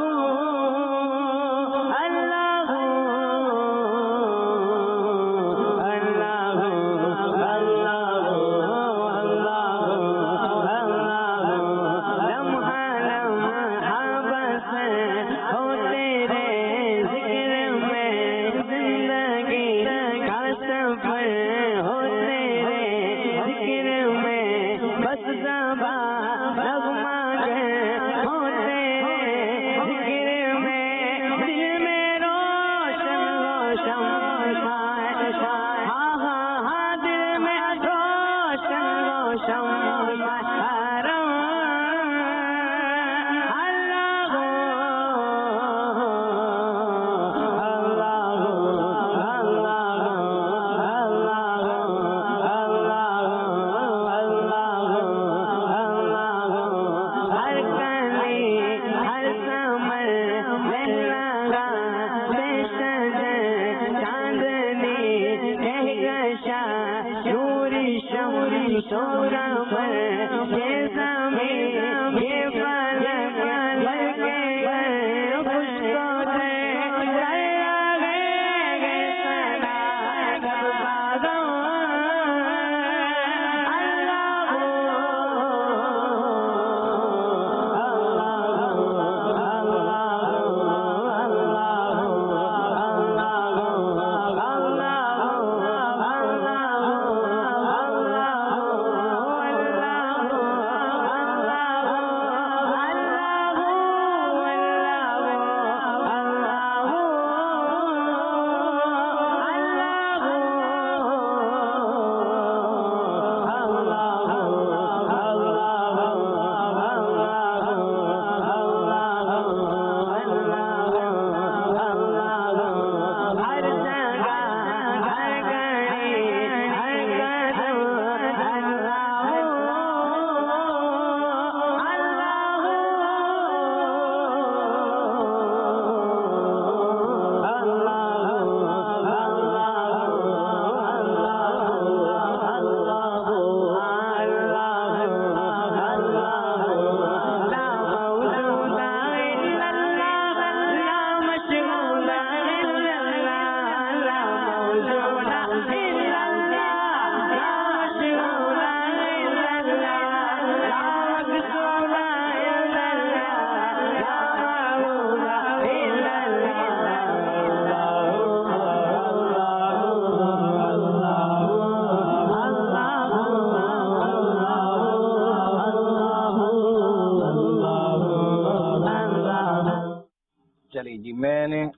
S1: اللہ اللہ اللہ لمحہ لمحہ بس ہو تیرے ذکر میں زندگی کا سفر ہو تیرے ذکر میں بس زبان نغمہ ہو تیرے ذکر میں دل میں روشن روشن ہاں ہاں ہاں دل میں روشن روشن
S2: میں نے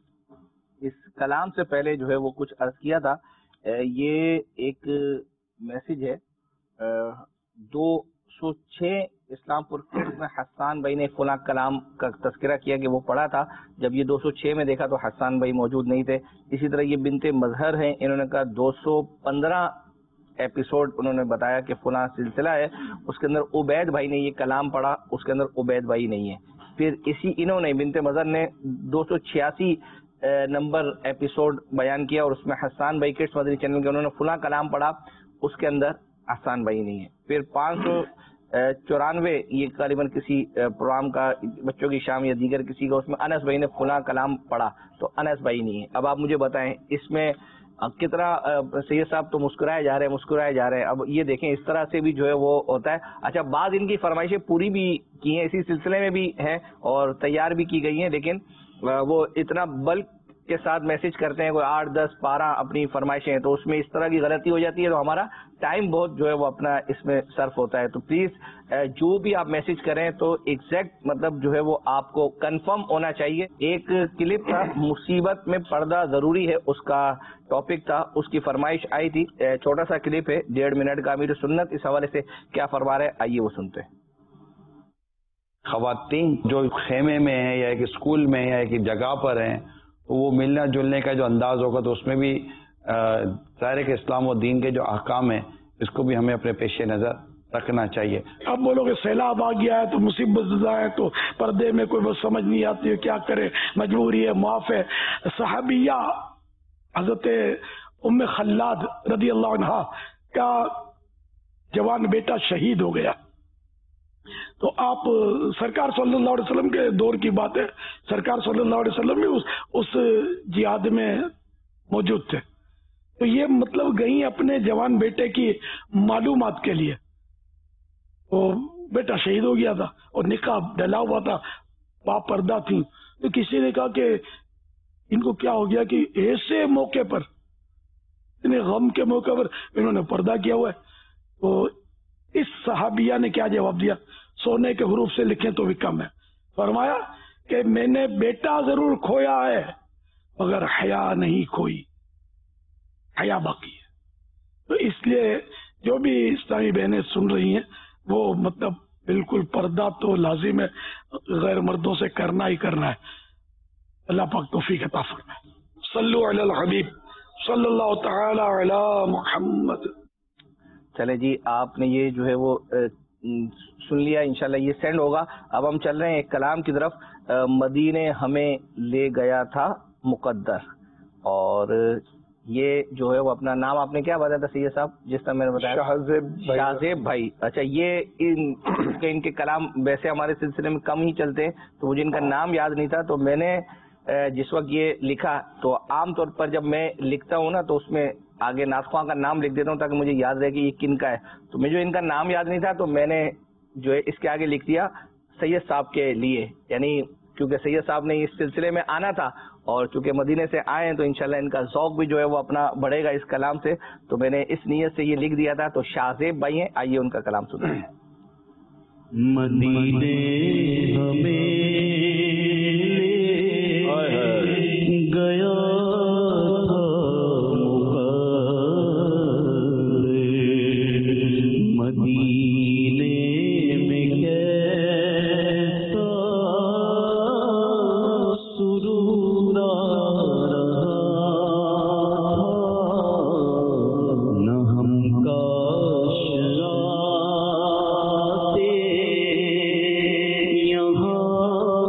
S2: اس کلام سے پہلے جو ہے وہ کچھ عرض کیا تھا. یہ ایک میسج ہے دو سو چھ اسلام پور میں حسان بھائی نے فلاں کلام کا تذکرہ کیا کہ وہ پڑھا تھا، جب یہ دو سو چھ میں دیکھا تو حسان بھائی موجود نہیں تھے. اسی طرح یہ بنت مظہر ہیں، انہوں نے کہا دو سو پندرہ ایپیسوڈ انہوں نے بتایا کہ فلاں سلسلہ ہے، اس کے اندر عبید بھائی نے یہ کلام پڑھا، اس کے اندر عبید بھائی نہیں ہے. پھر اسی انہوں نے بنت مظہر نے دو سو چھیاسی نمبر ایپیسوڈ بیان کیا اور اس میں حسان بھائی کڈس مدنی چینل کے انہوں نے فلاں کلام پڑھا، اس کے اندر حسان بھائی نہیں ہے. پھر پانچ سو چورانوے یہ غالباً کسی پروگرام کا بچوں کی شام یا دیگر کسی کا، اس میں انس بھائی نے فلاں کلام پڑھا تو انس بھائی نہیں ہے. اب آپ مجھے بتائیں اس میں کتنا سید صاحب تو مسکرائے جا رہے ہیں مسکرائے جا رہے ہیں. اب یہ دیکھیں اس طرح سے بھی جو ہے وہ ہوتا ہے. اچھا بعض ان کی فرمائشیں پوری بھی کی ہیں، اسی سلسلے میں بھی ہیں اور تیار بھی کی گئی ہیں، لیکن وہ اتنا بلک کے ساتھ میسج کرتے ہیں، کوئی آٹھ دس بارہ اپنی فرمائشیں ہیں، تو اس میں اس طرح کی غلطی ہو جاتی ہے تو ہمارا ٹائم بہت جو ہے وہ اپنا اس میں صرف ہوتا ہے. تو پلیز جو بھی آپ میسج کریں تو ایگزیکٹ مطلب جو ہے وہ آپ کو کنفرم ہونا چاہیے. ایک کلپ تھا مصیبت میں پردہ ضروری ہے، اس کا ٹاپک تھا، اس کی فرمائش آئی تھی. چھوٹا سا کلپ ہے ڈیڑھ منٹ کا، امیر سنت اس حوالے سے کیا فرما رہے ہیں آئیے وہ سنتے ہیں.
S13: خواتین جو خیمے میں ہیں یا ایک اسکول میں یا ایک جگہ پر ہیں، وہ ملنا جلنے کا جو انداز ہوگا تو اس میں بھی ظاہر کہ اسلام و دین کے جو احکام ہیں اس کو بھی ہمیں اپنے پیش نظر رکھنا چاہیے.
S5: اب بولو کہ سیلاب آ گیا ہے تو مصیبت زدہ ہے تو پردے میں کوئی بس سمجھ نہیں آتی ہے کیا کرے، مجبوری ہے، معاف ہے. صحابیہ حضرت ام خلاد رضی اللہ عنہا کا جوان بیٹا شہید ہو گیا تو آپ سرکار صلی اللہ علیہ وسلم کے دور کی بات ہے، سرکار صلی اللہ علیہ وسلم بھی اس, اس جہاد میں موجود تھے. تو یہ مطلب گئی اپنے جوان بیٹے کی معلومات کے لیے. تو بیٹا شہید ہو گیا تھا اور نقاب ڈلا ہوا تھا، باپ پردہ تھی. تو کسی نے کہا کہ ان کو کیا ہو گیا کہ ایسے موقع پر، اتنے غم کے موقع پر انہوں نے پردہ کیا ہوا ہے. تو اس صحابیہ نے کیا جواب دیا؟ سونے کے حروف سے لکھیں تو بھی کم ہے. فرمایا کہ میں نے بیٹا ضرور کھویا ہے مگر حیا نہیں کھوئی، حیا باقی ہے. تو اس لیے جو بھی اسلامی بہنیں سن رہی ہیں وہ مطلب بالکل پردہ تو لازم ہے، غیر مردوں سے کرنا ہی کرنا ہے. اللہ پاک توفیق عطا فرمائے. صلو علی الحبیب صلی اللہ تعالی علی محمد.
S2: چلے جی آپ نے یہ جو ہے وہ سن لیا، انشاءاللہ یہ سینڈ ہوگا. اب ہم چل رہے ہیں ایک کلام کی طرف. مدینے ہمیں لے گیا تھا مقدر، اور یہ جو ہے وہ اپنا نام آپ نے کیا بتایا تھا سید صاحب جس طرح میں نے بتایا؟ شاہزیب شاہزیب بھائی. اچھا یہ ان کے ان کے کلام ویسے ہمارے سلسلے میں کم ہی چلتے ہیں تو مجھے ان کا نام یاد نہیں تھا. تو میں نے جس وقت یہ لکھا تو عام طور پر جب میں لکھتا ہوں نا تو اس میں آگے نعت خواں کا نام لکھ دیتا ہوں تاکہ مجھے یاد رہے کہ یہ کن کا ہے. تو مجھے ان کا نام یاد نہیں تھا تو میں نے جو ہے اس کے آگے لکھ دیا سید صاحب کے لیے، یعنی کیونکہ سید صاحب نے اس سلسلے میں آنا تھا اور چونکہ مدینے سے آئے ہیں تو انشاءاللہ ان کا ذوق بھی جو ہے وہ اپنا بڑھے گا اس کلام سے. تو میں نے اس نیت سے یہ لکھ دیا تھا. تو شاہزیب بھائی ہیں، آئیے ان کا کلام سنیں.
S1: مدینے ہمیں گیا
S14: یہاں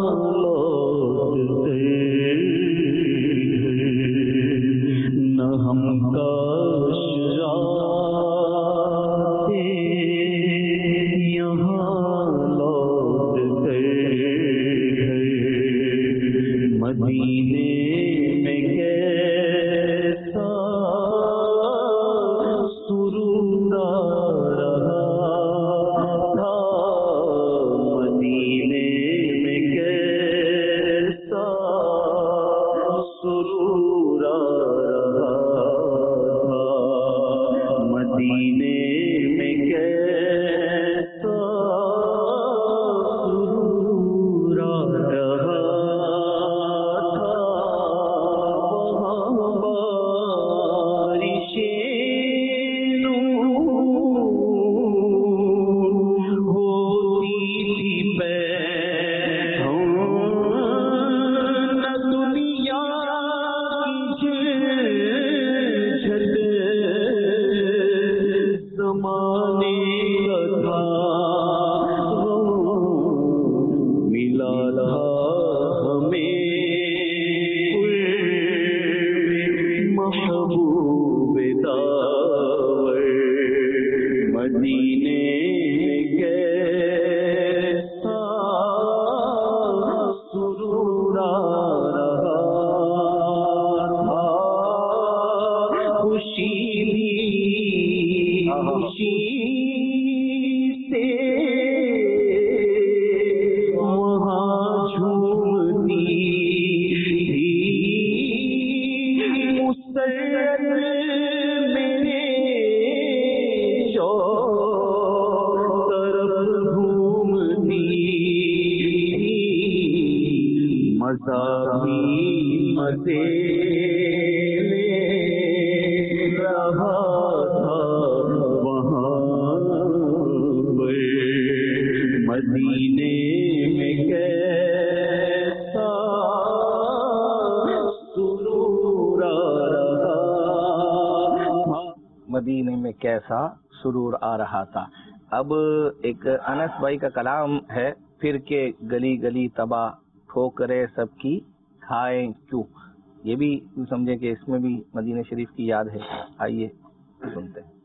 S1: मजा भी मजे ले रहा था वहाँ मदीने में कैसा सुरूर आ रहा।
S2: मदीने में कैसा सुरूर आ रहा था। अब एक अनस भाई का कलाम है, फिर के गली गली तबाह ठोकरे सबकी खाए क्यों। ये भी समझे कि इसमें भी मदीने शरीफ की याद है। आइए सुनते हैं।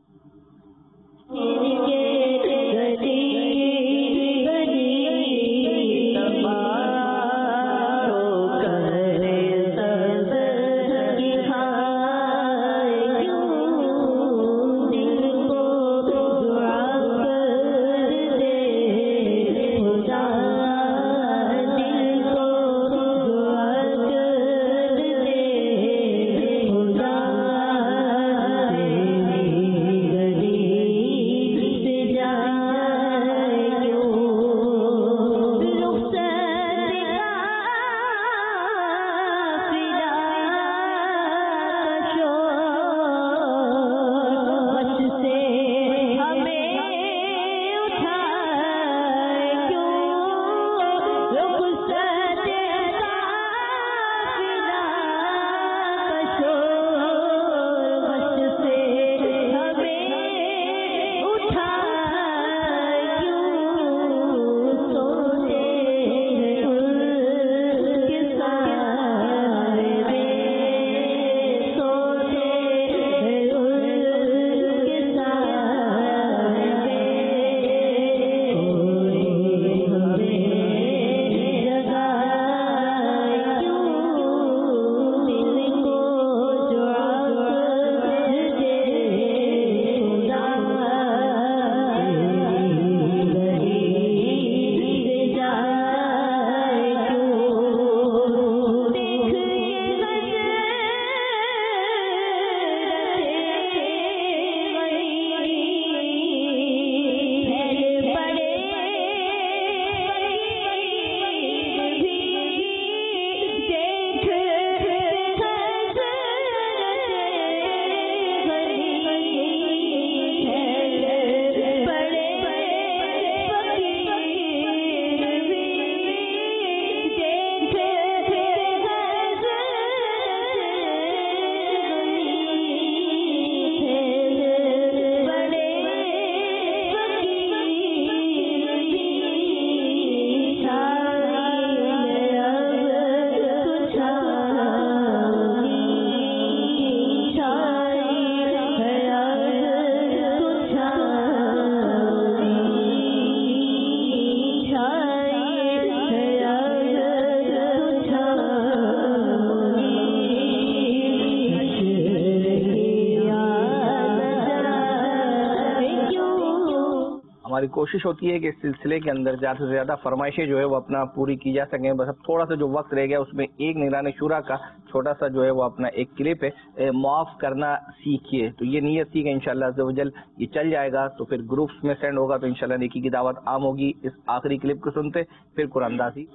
S2: हमारी कोशिश होती है कि इस सिलसिले के अंदर ज़्यादा से ज़्यादा फरमाइशें जो है वो अपना पूरी की जा सकें। बस अब थोड़ा सा जो वक्त रह गया उसमें एक निगरान शुरा का छोटा सा जो है वो अपना एक क्लिप है, माफ़ करना सीखिए। तो ये नीयत थी कि इंशाल्लाह अज़्ज़ व जल ये चल जाएगा तो फिर ग्रुप्स में सेंड होगा तो इंशाल्लाह नेकी की दावत आम होगी। इस आखिरी क्लिप को सुनते फिर कुरानदासी।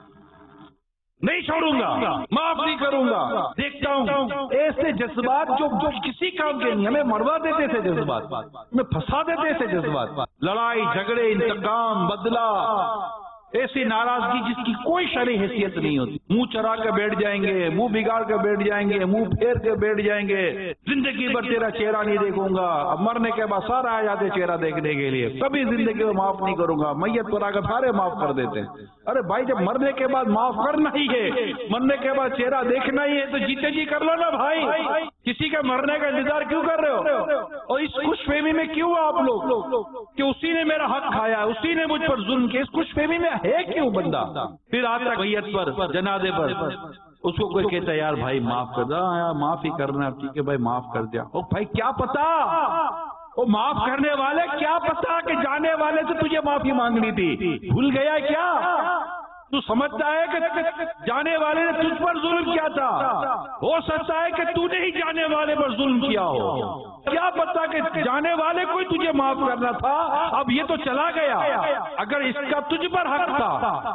S14: नहीं छोड़ूंगा, माफ नहीं करूंगा। देखता हूँ ऐसे जज्बात जो जो किसी काम के नहीं, हमें मरवा देते थे जज्बात, हमें फंसा देते थे जज्बात, लड़ाई झगड़े इंतकाम बदला, ऐसी नाराजगी जिसकी कोई शरई हैसियत नहीं होती। मुंह चरा के बैठ जाएंगे, मुंह बिगाड़ के बैठ जाएंगे, मुंह फेर के बैठ जाएंगे, जिंदगी भर तेरा चेहरा नहीं देखूंगा। अब मरने के बाद सारा आ जाते चेहरा देखने के लिए, कभी जिंदगी में माफ नहीं करूंगा। मैयत पर आकर सारे माफ कर देते हैं। अरे भाई जब मरने के बाद माफ करना ही है, मरने के बाद चेहरा देखना ही है तो जीते जी कर लो ना भाई। किसी के मरने का इंतजार क्यों कर रहे हो? और इस खुशफहमी में क्यों आप लोग कि उसी ने मेरा हक खाया, उसी ने मुझ पर जुल्म किया, इस खुशफहमी में है क्यों बंदा? फिर आता मैयत पर, जनाजे पर, उसको कोई कहता है यार भाई माफ कर दो, यार माफ ही करना, ठीक है भाई माफ कर दिया। ओ भाई क्या पता, वो माफ करने वाले क्या पता कि जाने वाले से तुझे माफी मांगनी थी, भूल गया क्या? तू समझता है कि जाने वाले ने तुझ पर जुल्म किया था, हो सकता है कि तूने ही जाने वाले पर जुल्म किया हो। क्या पता कि जाने वाले को ही तुझे माफ करना था, अब ये तो चला गया। अगर इसका तुझ पर हक था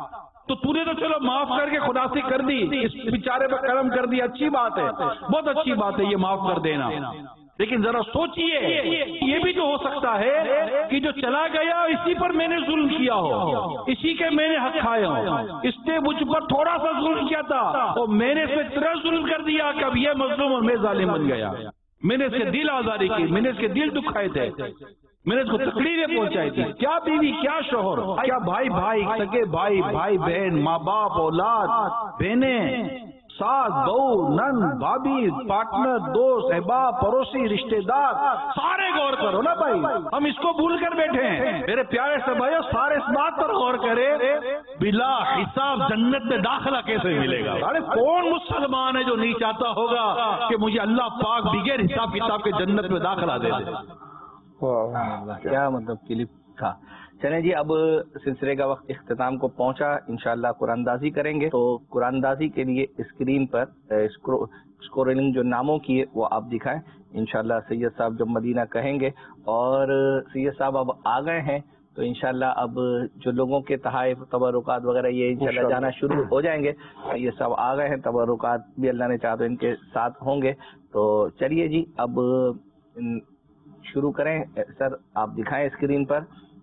S14: تو تو نے تو چلو معاف کر کے خدا سے کر دی، اس بیچارے پر کرم کر دی، اچھی بات ہے، بہت اچھی بات ہے یہ معاف کر دینا، لیکن ذرا سوچئے یہ بھی جو ہو سکتا ہے کہ جو چلا گیا اسی پر میں نے ظلم کیا ہو، اسی کے میں نے حق کھائے ہوں، اس نے مجھ پر تھوڑا سا ظلم کیا تھا اور میں نے اس پہ اتنا ظلم کر دیا کہ اب یہ مظلوم اور میں ظالم بن گیا، میں نے اس کے دل آزاری کی، میں نے اس کے دل دکھائے تھے، میں نے اس کو تکلیفیں پہنچائی تھی، کیا بیوی کیا شوہر، کیا بھائی بھائی، سگے بھائی بھائی بہن، ماں باپ، اولاد، بہنیں، ساس بہو، نن بھابھی، پارٹنر، دوست، احباب، پڑوسی، رشتہ دار، سارے غور کرو نا بھائی، ہم اس کو بھول کر بیٹھے ہیں میرے پیارے سے بھائیو، سارے اس بات پر غور کرے بلا حساب جنت میں داخلہ کیسے ملے گا؟ ارے کون مسلمان ہے جو نہیں چاہتا ہوگا کہ مجھے اللہ پاک بغیر حساب کتاب کے جنت میں داخلہ دے دے؟
S2: کیا مطلب کلپ تھا۔ چلیں جی، اب سلسلے کا وقت اختتام کو پہنچا، انشاءاللہ قرآن دازی کریں گے، تو قرآن دازی کے لیے اسکرین پر اسکرولنگ جو ناموں کی ہے وہ آپ دکھائیں، انشاءاللہ سید صاحب جب مدینہ کہیں گے، اور سید صاحب اب آ گئے ہیں تو انشاءاللہ اب جو لوگوں کے تحائف تبرکات وغیرہ یہ انشاءاللہ جانا شروع ہو جائیں گے، سید صاحب آ گئے ہیں، تبرکات بھی اللہ نے چاہا تو ان کے ساتھ ہوں گے، تو چلیے جی اب شروع کریں۔ سر آپ دکھائیں اسکرین پر،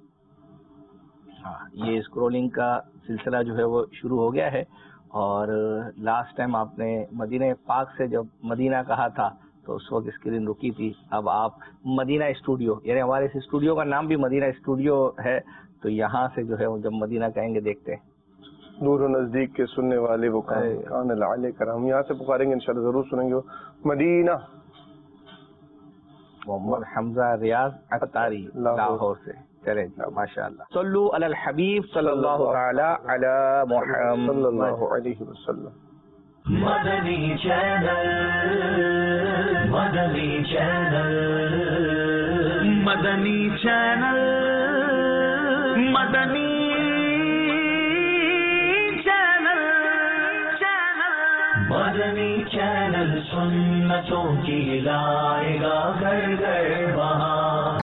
S2: یہ اسکرولنگ کا سلسلہ جو ہے وہ شروع ہو گیا ہے، اور لاسٹ ٹائم آپ نے مدینہ پاک سے جب مدینہ کہا تھا تو اس وقت اسکرین رکی تھی، اب آپ مدینہ اسٹوڈیو، یعنی ہمارے اس اسٹوڈیو کا نام بھی مدینہ اسٹوڈیو ہے، تو یہاں سے جو ہے وہ جب مدینہ کہیں گے دیکھتے ہیں۔
S8: دور و نزدیک کے سننے والے وہ کان العالی کرام، یہاں سے پکاریں گے انشاءاللہ ضرور سنیں گے، مدینہ۔
S2: محمد حمزہ ریاض اختاری لاہور سے، چلیں جی ماشاءاللہ۔ صلو علی الحبیب صلی اللہ تعالی علی محمد
S8: صلی اللہ علیہ وسلم۔
S1: مدنی چینل، مدنی چینل، مدنی چینل، مدنی چینل، مدنی چینل سنتوں کی لائے گا گھر گھر وہاں۔